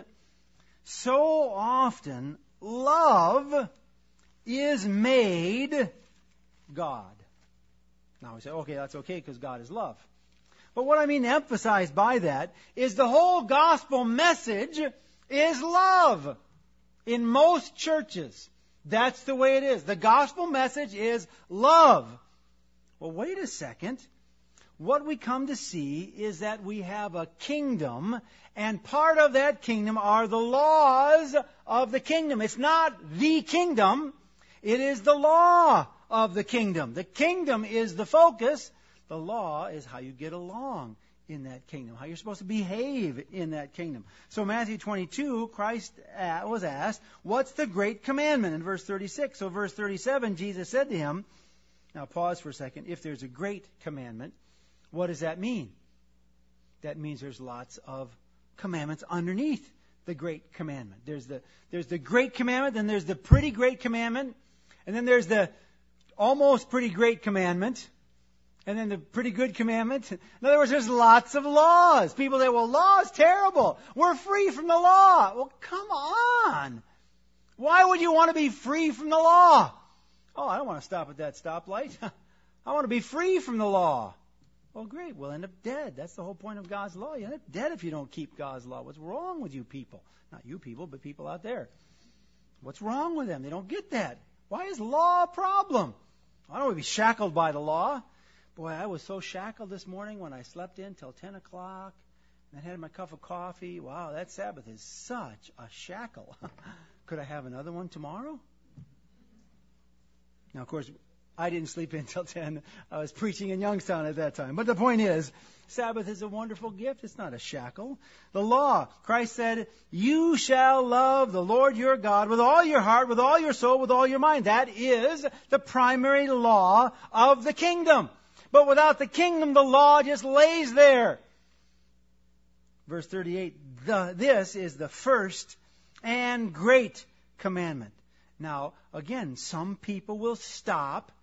so often love is made God. Now we say, okay, that's okay because God is love. But what I mean to emphasize by that is the whole gospel message is love. In most churches, that's the way it is. The gospel message is love. Well, wait a second. What we come to see is that we have a kingdom, and part of that kingdom are the laws of the kingdom. It's not the kingdom. It is the law of the kingdom. The kingdom is the focus. The law is how you get along in that kingdom, how you're supposed to behave in that kingdom. So Matthew 22, Christ was asked, what's the great commandment in verse 36? So verse 37, Jesus said to him, now pause for a second, if there's a great commandment, what does that mean? That means there's lots of commandments underneath the great commandment. There's the great commandment, then there's the pretty great commandment, and then there's the almost pretty great commandment, and then the pretty good commandment. In other words, there's lots of laws. People say, well, law is terrible. We're free from the law. Well, come on. Why would you want to be free from the law? Oh, I don't want to stop at that stoplight. I want to be free from the law. Well, great. We'll end up dead. That's the whole point of God's law. You end up dead if you don't keep God's law. What's wrong with you people? Not you people, but people out there. What's wrong with them? They don't get that. Why is law a problem? I don't want to be shackled by the law. Boy, I was so shackled this morning when I slept in till 10 o'clock and I had my cup of coffee. Wow, that Sabbath is such a shackle. Could I have another one tomorrow? Now, of course, I didn't sleep in till 10. I was preaching in Youngstown at that time. But the point is, Sabbath is a wonderful gift. It's not a shackle. The law, Christ said, you shall love the Lord your God with all your heart, with all your soul, with all your mind. That is the primary law of the kingdom. But without the kingdom, the law just lays there. Verse 38, this is the first and great commandment. Now, again, some people will stop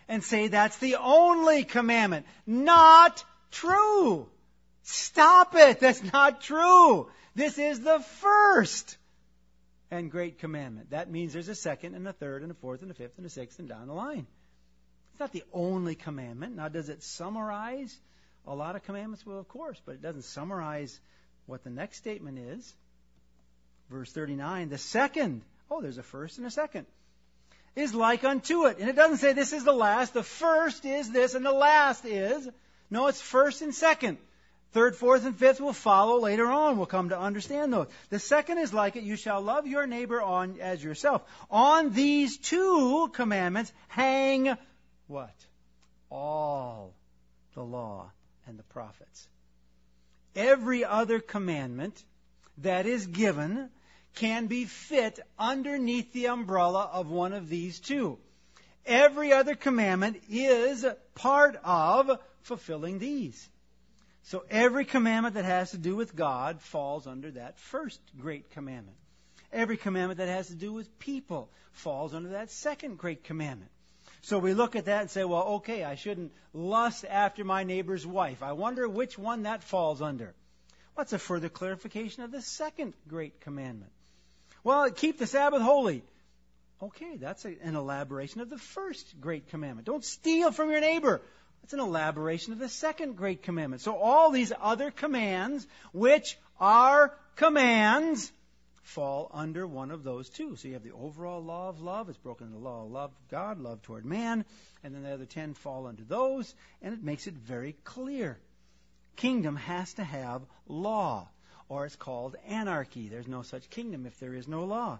and say that's the only commandment. Not true. Stop it. That's not true. This is the first and great commandment. That means there's a second and a third and a fourth and a fifth and a sixth and down the line. It's not the only commandment. Now, does it summarize a lot of commandments? Well, of course, but it doesn't summarize what the next statement is. Verse 39, the second, there's a first and a second, is like unto it. And it doesn't say this is the last. The first is this and the last is. No, it's first and second. Third, fourth, and fifth will follow later on. We'll come to understand those. The second is like it. You shall love your neighbor as yourself. On these two commandments hang what? All the law and the prophets. Every other commandment that is given can be fit underneath the umbrella of one of these two. Every other commandment is part of fulfilling these. So every commandment that has to do with God falls under that first great commandment. Every commandment that has to do with people falls under that second great commandment. So we look at that and say, well, okay, I shouldn't lust after my neighbor's wife. I wonder which one that falls under. What's a further clarification of the second great commandment? Well, keep the Sabbath holy. Okay, that's an elaboration of the first great commandment. Don't steal from your neighbor. That's an elaboration of the second great commandment. So all these other commands, which are commands, fall under one of those two. So you have the overall law of love. It's broken into the law of love of God, love toward man. And then the other 10 fall under those. And it makes it very clear. Kingdom has to have law, or it's called anarchy. There's no such kingdom if there is no law.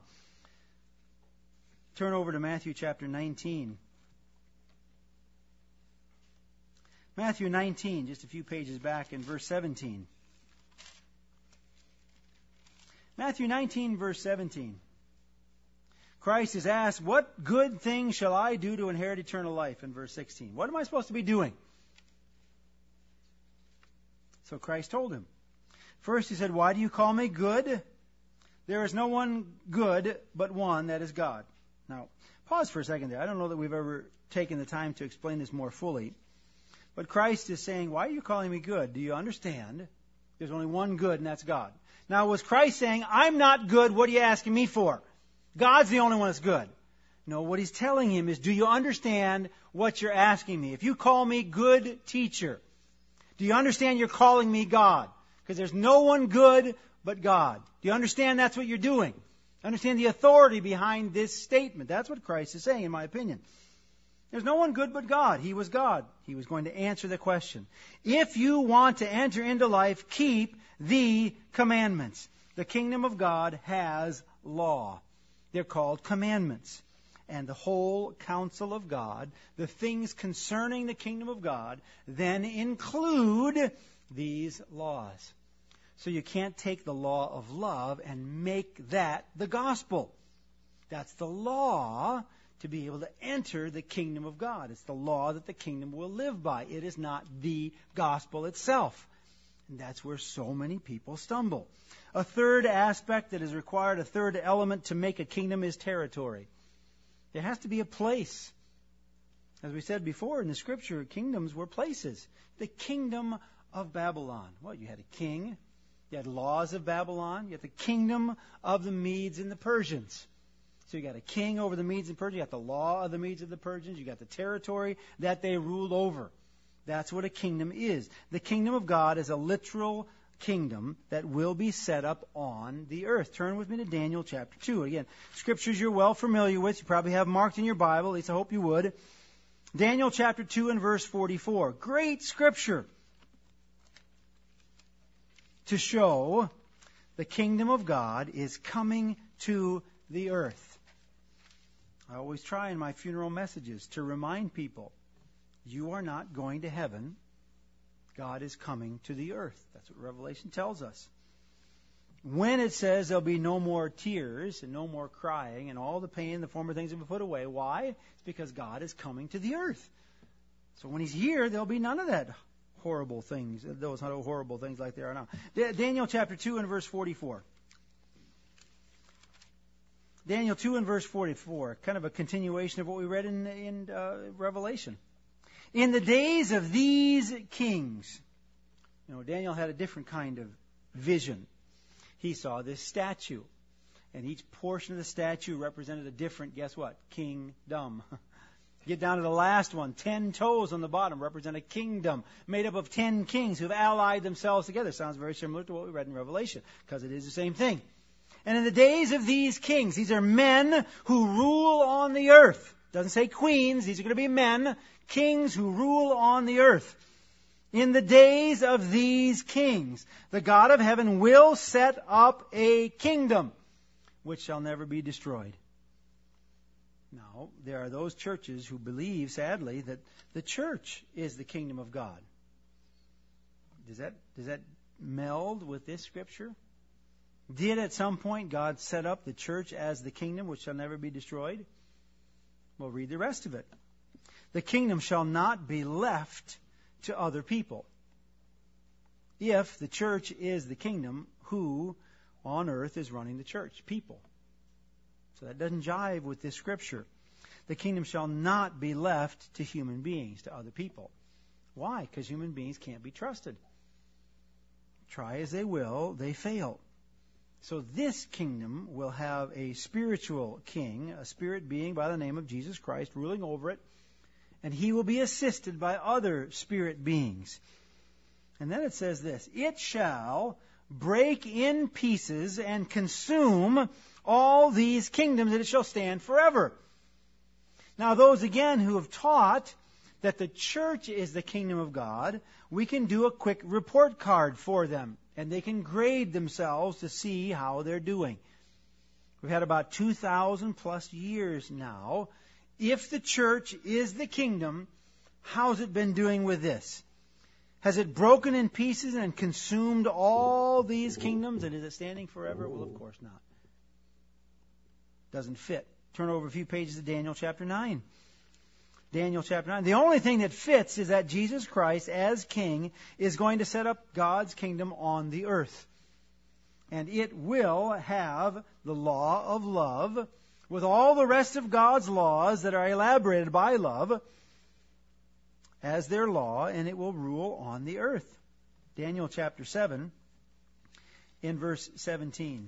Turn over to Matthew chapter 19. Matthew 19, just a few pages back in verse 17. Matthew 19, verse 17. Christ is asked, what good thing shall I do to inherit eternal life? In verse 16. What am I supposed to be doing? So Christ told him. First he said, why do you call me good? There is no one good but one, that is God. Now, pause for a second there. I don't know that we've ever taken the time to explain this more fully. But Christ is saying, why are you calling me good? Do you understand? There's only one good, and that's God. Now, was Christ saying, I'm not good, what are you asking me for? God's the only one that's good. No, what he's telling him is, do you understand what you're asking me? If you call me good teacher, do you understand you're calling me God? Because there's no one good but God. Do you understand that's what you're doing? Understand the authority behind this statement. That's what Christ is saying, in my opinion. There's no one good but God. He was God. He was going to answer the question. If you want to enter into life, keep the commandments. The kingdom of God has law. They're called commandments. And the whole counsel of God, the things concerning the kingdom of God, then include these laws. So you can't take the law of love and make that the gospel. That's the law to be able to enter the kingdom of God. It's the law that the kingdom will live by. It is not the gospel itself. And that's where so many people stumble. A third aspect that is required, a third element to make a kingdom is territory. There has to be a place. As we said before in the scripture, kingdoms were places. The kingdom of Babylon. Well, you had a king. You had laws of Babylon. You had the kingdom of the Medes and the Persians. So you got a king over the Medes and Persians. You got the law of the Medes and the Persians. You got the territory that they ruled over. That's what a kingdom is. The kingdom of God is a literal kingdom that will be set up on the earth. Turn with me to Daniel chapter 2. Again, scriptures you're well familiar with. You probably have marked in your Bible. At least I hope you would. Daniel chapter 2 and verse 44. Great scripture to show the kingdom of God is coming to the earth. I always try in my funeral messages to remind people, you are not going to heaven. God is coming to the earth. That's what Revelation tells us. When it says there'll be no more tears and no more crying and all the pain and the former things will be put away. Why? It's because God is coming to the earth. So when He's here, there'll be none of that horrible things, those horrible things like there are now. Daniel chapter 2 and verse 44. Daniel 2 and verse 44, kind of a continuation of what we read in Revelation. In the days of these kings, Daniel had a different kind of vision. He saw this statue, and each portion of the statue represented a different, guess what? Kingdom. Get down to the last one. 10 toes on the bottom represent a kingdom made up of 10 kings who have allied themselves together. Sounds very similar to what we read in Revelation, because it is the same thing. And in the days of these kings, these are men who rule on the earth. Doesn't say queens. These are going to be men, kings who rule on the earth. In the days of these kings, the God of heaven will set up a kingdom which shall never be destroyed. Now, there are those churches who believe, sadly, that the church is the kingdom of God. Does that meld with this scripture? Did at some point God set up the church as the kingdom which shall never be destroyed? Well, read the rest of it. The kingdom shall not be left to other people. If the church is the kingdom, who on earth is running the church? People. So that doesn't jive with this scripture. The kingdom shall not be left to human beings, to other people. Why? Because human beings can't be trusted. Try as they will, they fail. So this kingdom will have a spiritual king, a spirit being by the name of Jesus Christ, ruling over it, and he will be assisted by other spirit beings. And then it says this, it shall break in pieces and consume all these kingdoms, and it shall stand forever. Now those again who have taught that the church is the kingdom of God, we can do a quick report card for them, and they can grade themselves to see how they're doing. We've had about 2,000 plus years now. If the church is the kingdom, how's it been doing with this? Has it broken in pieces and consumed all these kingdoms? And is it standing forever? Well, of course not. Doesn't fit. Turn over a few pages to Daniel chapter 9. Daniel chapter 9. The only thing that fits is that Jesus Christ, as king, is going to set up God's kingdom on the earth. And it will have the law of love with all the rest of God's laws that are elaborated by love as their law, and it will rule on the earth. Daniel chapter 7 in verse 17.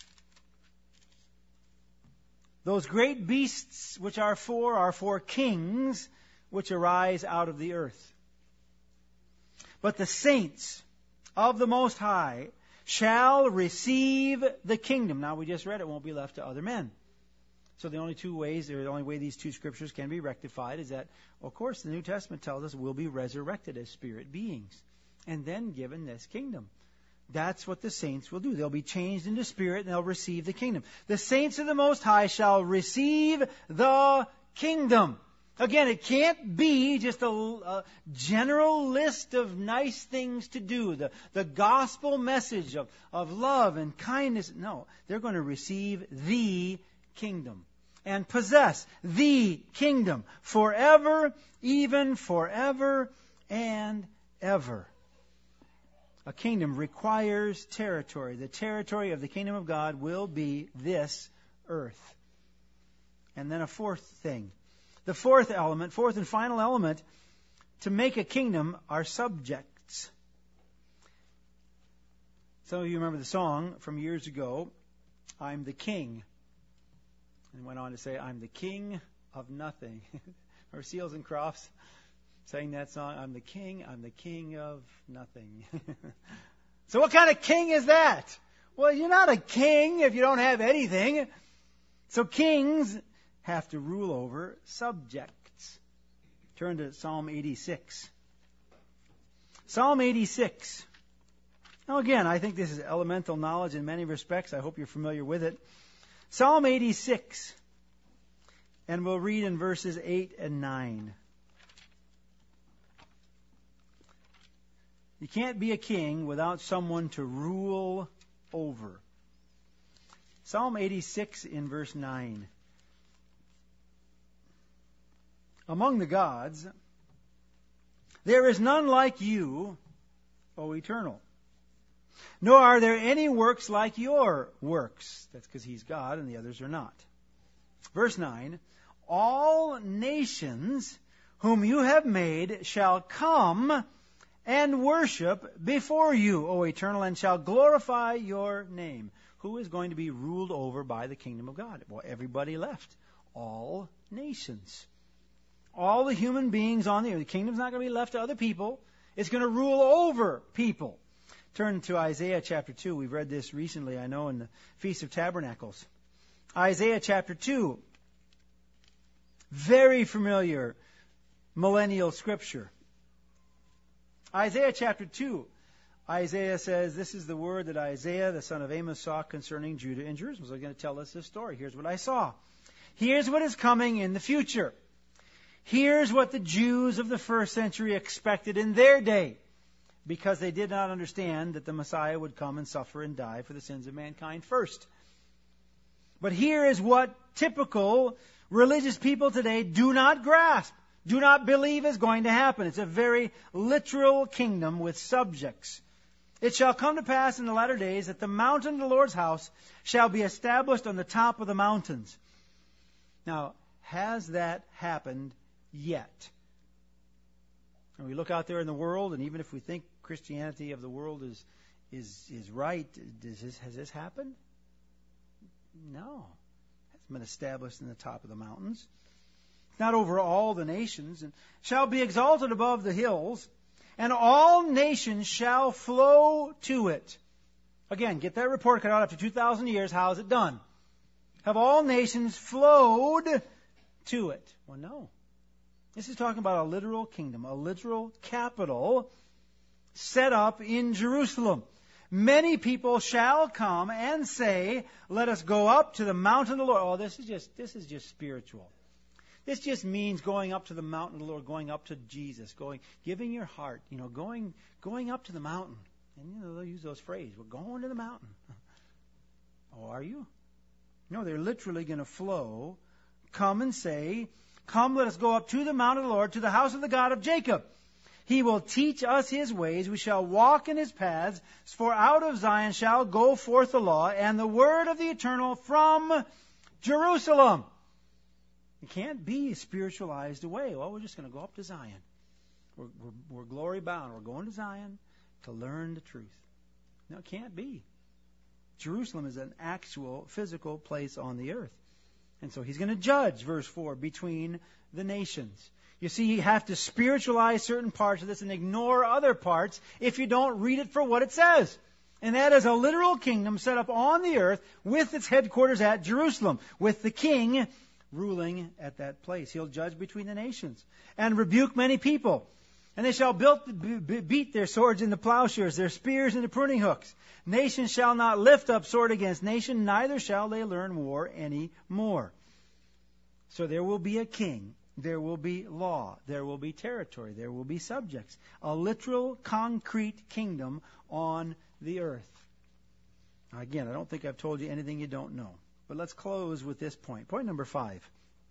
Those great beasts which are for kings which arise out of the earth. But the saints of the Most High shall receive the kingdom. Now we just read it won't be left to other men. So the only way these two scriptures can be rectified is that, of course, the New Testament tells us we'll be resurrected as spirit beings and then given this kingdom. That's what the saints will do. They'll be changed into spirit and they'll receive the kingdom. The saints of the Most High shall receive the kingdom. Again, it can't be just a general list of nice things to do. The gospel message of love and kindness. No, they're going to receive the kingdom and possess the kingdom forever, even forever and ever. A kingdom requires territory. The territory of the kingdom of God will be this earth. And then a fourth thing. The fourth and final element, to make a kingdom are subjects. Some of you remember the song from years ago, I'm the king. And went on to say, I'm the king of nothing. Or Seals and Crofts sang that song, I'm the king of nothing. So what kind of king is that? Well, you're not a king if you don't have anything. So kings have to rule over subjects. Turn to Psalm 86. Psalm 86. Now again, I think this is elemental knowledge in many respects. I hope you're familiar with it. Psalm 86. And we'll read in verses 8 and 9. You can't be a king without someone to rule over. Psalm 86 in verse 9. Among the gods, there is none like you, O Eternal. nor are there any works like your works. That's because He's God and the others are not. Verse 9, all nations whom you have made shall come and worship before you, O Eternal, and shall glorify your name. Who is going to be ruled over by the kingdom of God? Well, everybody left. All nations. All the human beings on the earth. The kingdom's not going to be left to other people. It's going to rule over people. Turn to Isaiah chapter 2. We've read this recently, I know, in the Feast of Tabernacles. Isaiah chapter 2. Very familiar millennial scripture. Isaiah chapter 2. Isaiah says, this is the word that Isaiah, the son of Amos, saw concerning Judah and Jerusalem. So he's going to tell us this story. Here's what I saw. Here's what is coming in the future. Here's what the Jews of the first century expected in their day, because they did not understand that the Messiah would come and suffer and die for the sins of mankind first. But here is what typical religious people today do not grasp, do not believe is going to happen. It's a very literal kingdom with subjects. It shall come to pass in the latter days that the mountain of the Lord's house shall be established on the top of the mountains. Now, has that happened yet? And we look out there in the world, and even if we think Christianity of the world is right, has this happened? No. It's been established in the top of the mountains. Not over all the nations, and shall be exalted above the hills, and all nations shall flow to it. Again, get that report cut out after 2,000 years. How is it done? Have all nations flowed to it? Well, no. This is talking about a literal kingdom, a literal capital set up in Jerusalem. Many people shall come and say, let us go up to the mountain of the Lord. Oh, this is just spiritual. This just means going up to the mountain of the Lord, going up to Jesus, giving your heart, going up to the mountain. And they'll use those phrases. We're going to the mountain. Oh, are you? No, they're literally going to flow, come and say, come, let us go up to the mount of the Lord, to the house of the God of Jacob. He will teach us His ways. We shall walk in His paths. For out of Zion shall go forth the law and the word of the Eternal from Jerusalem. It can't be spiritualized away. Well, we're just going to go up to Zion. We're glory bound. We're going to Zion to learn the truth. No, it can't be. Jerusalem is an actual physical place on the earth. And so He's going to judge, verse 4, between the nations. You see, you have to spiritualize certain parts of this and ignore other parts if you don't read it for what it says. And that is a literal kingdom set up on the earth with its headquarters at Jerusalem, with the king ruling at that place. He'll judge between the nations and rebuke many people. And they shall beat their swords into plowshares, their spears into pruning hooks. Nation shall not lift up sword against nation, neither shall they learn war any more. So there will be a king. There will be law. There will be territory. There will be subjects. A literal, concrete kingdom on the earth. Now, again, I don't think I've told you anything you don't know. But let's close with this point. Point number 5.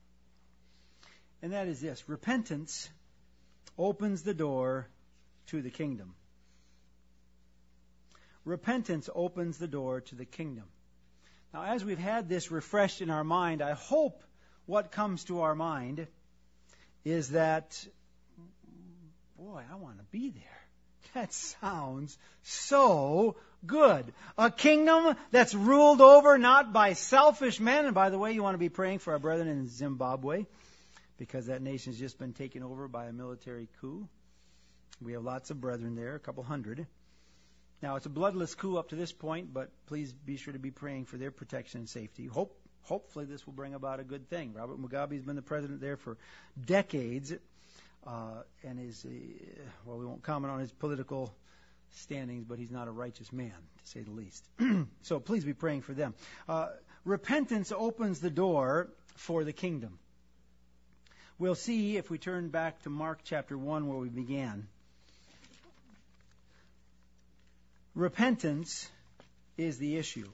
And that is this. Repentance opens the door to the kingdom. Repentance opens the door to the kingdom. Now, as we've had this refreshed in our mind, I hope what comes to our mind is that, boy, I want to be there. That sounds so good. A kingdom that's ruled over not by selfish men. And by the way, you want to be praying for our brethren in Zimbabwe, because that nation's just been taken over by a military coup. We have lots of brethren there, a couple hundred. Now, it's a bloodless coup up to this point, but please be sure to be praying for their protection and safety. Hopefully this will bring about a good thing. Robert Mugabe's been the president there for decades, and is, well, we won't comment on his political standings, but he's not a righteous man, to say the least. So please be praying for them. Repentance opens the door for the kingdom. We'll see if we turn back to Mark chapter 1 where we began. Repentance is the issue.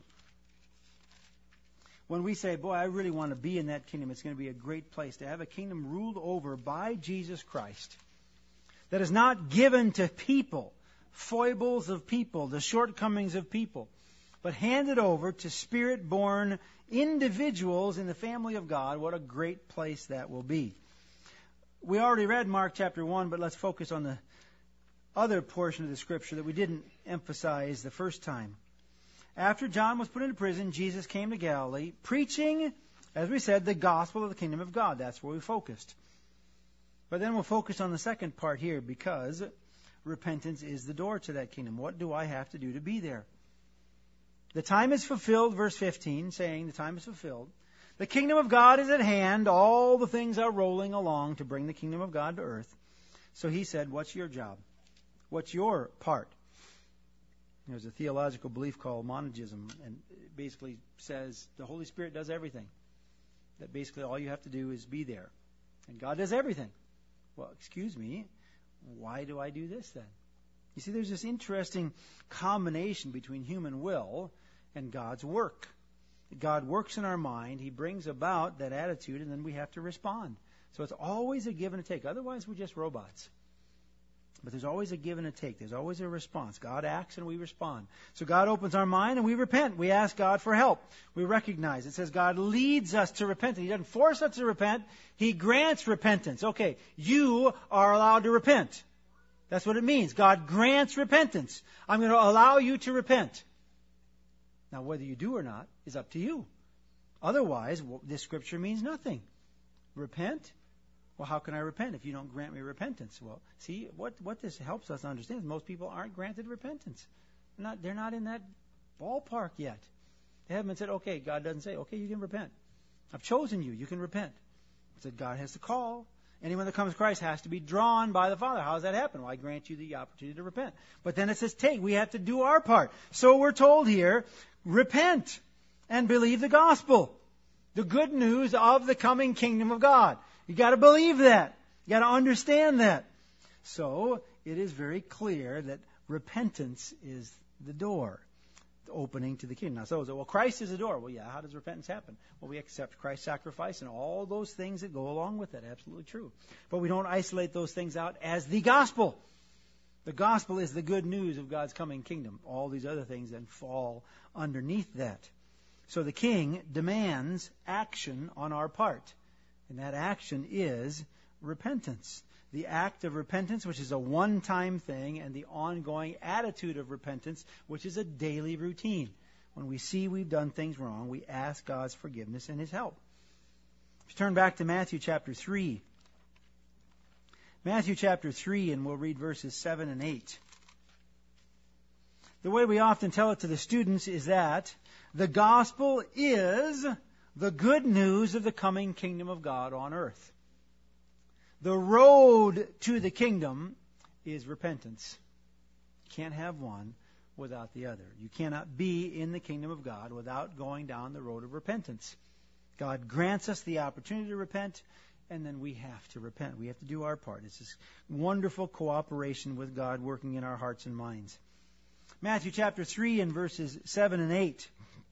When we say, boy, I really want to be in that kingdom, it's going to be a great place to have a kingdom ruled over by Jesus Christ that is not given to people, foibles of people, the shortcomings of people, but hand it over to Spirit-born individuals in the family of God. What a great place that will be. We already read Mark chapter 1, but let's focus on the other portion of the Scripture that we didn't emphasize the first time. After John was put into prison, Jesus came to Galilee, preaching, as we said, the gospel of the kingdom of God. That's where we focused. But then we'll focus on the second part here, because repentance is the door to that kingdom. What do I have to do to be there? The time is fulfilled, verse 15, saying the time is fulfilled. The kingdom of God is at hand. All the things are rolling along to bring the kingdom of God to earth. So he said, what's your job? What's your part? There's a theological belief called monergism, and it basically says the Holy Spirit does everything. That basically all you have to do is be there. And God does everything. Well, excuse me, why do I do this then? You see, there's this interesting combination between human will and God's work. God works in our mind. He brings about that attitude, and then we have to respond. So it's always a give and a take. Otherwise, we're just robots. But there's always a give and a take. There's always a response. God acts and we respond. So God opens our mind and we repent. We ask God for help. We recognize. It says God leads us to repentance. He doesn't force us to repent. He grants repentance. Okay, you are allowed to repent. That's what it means. God grants repentance. I'm going to allow you to repent. Now, whether you do or not is up to you. Otherwise, this Scripture means nothing. Repent? Well, how can I repent if you don't grant me repentance? Well, see, what this helps us understand is most people aren't granted repentance. They're not in that ballpark yet. They haven't said, okay, God doesn't say, okay, you can repent. I've chosen you. You can repent. It said God has to call. Anyone that comes to Christ has to be drawn by the Father. How does that happen? Well, I grant you the opportunity to repent. But then it says, take. We have to do our part. So we're told here, repent and believe the gospel. The good news of the coming kingdom of God. You got to believe that. You got to understand that. So it is very clear that repentance is the door, the opening to the kingdom. Now, so well, Christ is the door. Well, yeah. How does repentance happen? Well, we accept Christ's sacrifice and all those things that go along with it. Absolutely true. But we don't isolate those things out as the gospel. The gospel is the good news of God's coming kingdom. All these other things then fall underneath that. So the king demands action on our part. And that action is repentance. The act of repentance, which is a one-time thing, and the ongoing attitude of repentance, which is a daily routine. When we see we've done things wrong, we ask God's forgiveness and His help. If you turn back to Matthew chapter 3. Matthew chapter 3, and we'll read verses 7 and 8. The way we often tell it to the students is that the gospel is the good news of the coming kingdom of God on earth. The road to the kingdom is repentance. You can't have one without the other. You cannot be in the kingdom of God without going down the road of repentance. God grants us the opportunity to repent, and then we have to repent. We have to do our part. It's this wonderful cooperation with God working in our hearts and minds. Matthew chapter 3 and verses 7 and 8.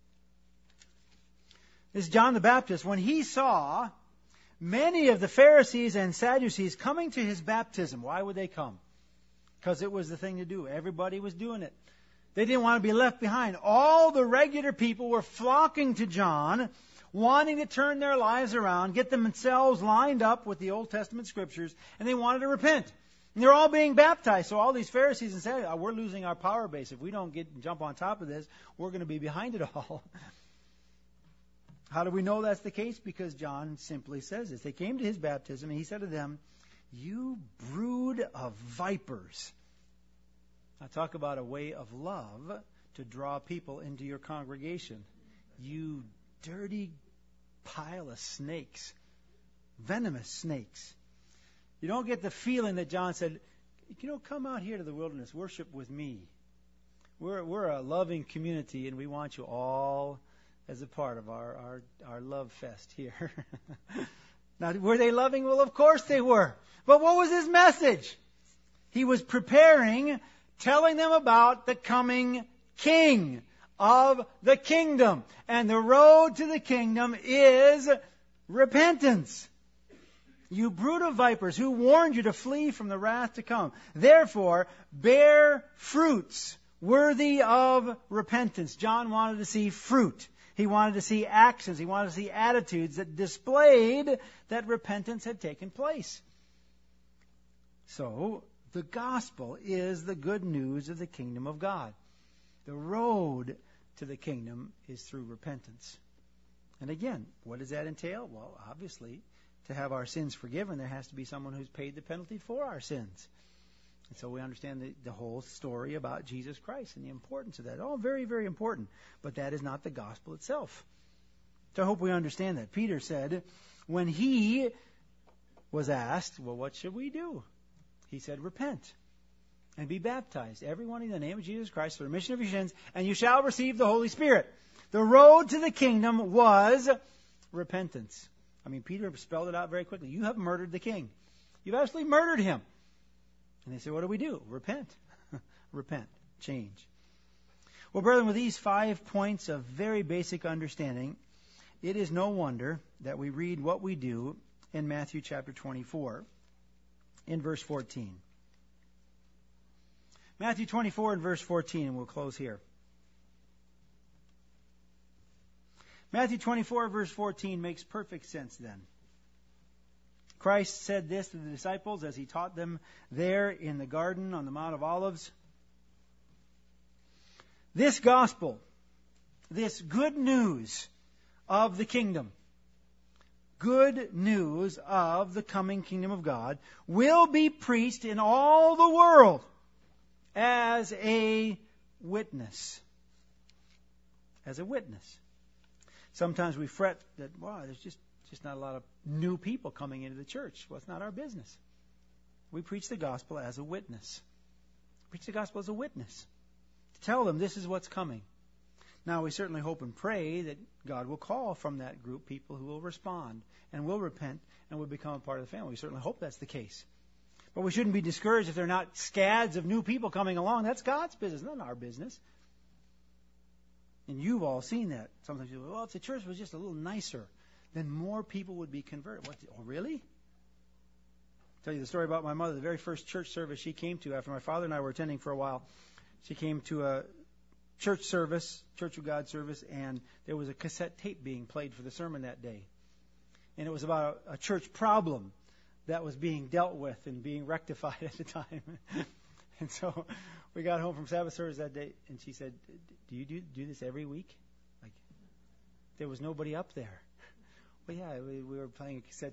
This is John the Baptist. When he saw many of the Pharisees and Sadducees coming to his baptism. Why would they come? Because it was the thing to do. Everybody was doing it. They didn't want to be left behind. All the regular people were flocking to John, wanting to turn their lives around, get themselves lined up with the Old Testament Scriptures, and they wanted to repent. And they're all being baptized. So all these Pharisees and Sadducees, we're losing our power base. If we don't jump on top of this, we're going to be behind it all. How do we know that's the case? Because John simply says this. They came to his baptism, and he said to them, "You brood of vipers." Now talk about a way of love to draw people into your congregation. You dirty pile of snakes. Venomous snakes. You don't get the feeling that John said, come out here to the wilderness, worship with me. We're a loving community, and we want you all as a part of our love fest here. Now, were they loving? Well, of course they were. But what was his message? He was preparing, telling them about the coming king of the kingdom. And the road to the kingdom is repentance. You brood of vipers, who warned you to flee from the wrath to come? Therefore, bear fruits worthy of repentance. John wanted to see fruit. He wanted to see actions. He wanted to see attitudes that displayed that repentance had taken place. So, the gospel is the good news of the kingdom of God. The road to the kingdom is through repentance. And again, what does that entail? Well, obviously, to have our sins forgiven, there has to be someone who's paid the penalty for our sins. And so we understand the whole story about Jesus Christ and the importance of that. All very, very important. But that is not the gospel itself. So I hope we understand that. Peter said, when he was asked, well, what should we do? He said, repent and be baptized, everyone in the name of Jesus Christ, for the remission of your sins, and you shall receive the Holy Spirit. The road to the kingdom was repentance. I mean, Peter spelled it out very quickly. You have murdered the king. You've absolutely murdered him. And they say, what do? Repent. Repent. Change. Well, brethren, with these 5 points of very basic understanding, it is no wonder that we read what we do in Matthew chapter 24 in verse 14. Matthew 24 and verse 14, and we'll close here. Matthew 24 verse 14 makes perfect sense then. Christ said this to the disciples as he taught them there in the garden on the Mount of Olives. This gospel, this good news of the kingdom, good news of the coming kingdom of God, will be preached in all the world as a witness. As a witness. Sometimes we fret that, wow, there's just not a lot of new people coming into the church. Well, it's not our business. We preach the gospel as a witness. Preach the gospel as a witness. To tell them this is what's coming. Now, we certainly hope and pray that God will call from that group people who will respond and will repent and will become a part of the family. We certainly hope that's the case. But we shouldn't be discouraged if there are not scads of new people coming along. That's God's business, not our business. And you've all seen that. Sometimes you go, well, if the church was just a little nicer, then more people would be converted. What? Oh, really? I'll tell you the story about my mother. The very first church service she came to after my father and I were attending for a while, she came to a church service, Church of God service, and there was a cassette tape being played for the sermon that day. And it was about a church problem that was being dealt with and being rectified at the time. And so we got home from Sabbath service that day, and she said, do you do this every week? Like, there was nobody up there. Well, yeah, we were playing a cassette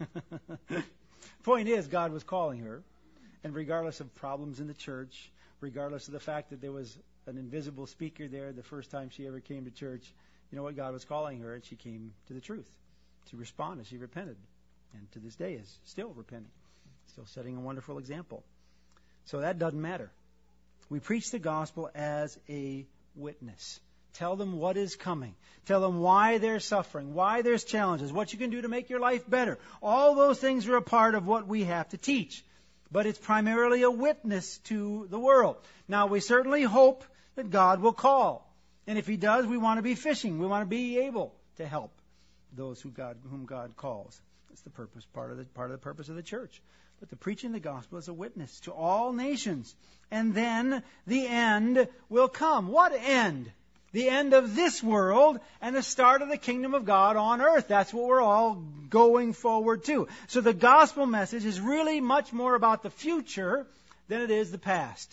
tape. Point is, God was calling her, and regardless of problems in the church, regardless of the fact that there was an invisible speaker there the first time she ever came to church, you know what? God was calling her, and she came to the truth. She responded. She repented. And to this day is still repenting, still setting a wonderful example. So that doesn't matter. We preach the gospel as a witness. Tell them what is coming. Tell them why they're suffering, why there's challenges, what you can do to make your life better. All those things are a part of what we have to teach. But it's primarily a witness to the world. Now, we certainly hope that God will call. And if He does, we want to be fishing. We want to be able to help those whom God calls. That's the purpose, part of the purpose of the church. But the preaching of the gospel is a witness to all nations. And then the end will come. What end? The end of this world and the start of the kingdom of God on earth. That's what we're all going forward to. So the gospel message is really much more about the future than it is the past.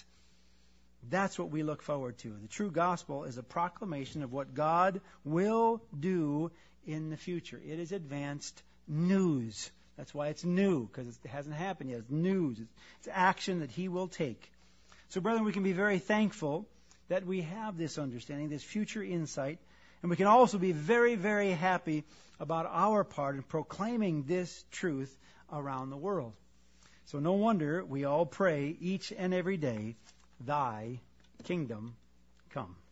That's what we look forward to. The true gospel is a proclamation of what God will do in the future. It is advanced news. That's why it's new, because it hasn't happened yet. It's news. It's action that He will take. So, brethren, we can be very thankful that we have this understanding, this future insight, and we can also be very, very happy about our part in proclaiming this truth around the world. So no wonder we all pray each and every day, Thy kingdom come.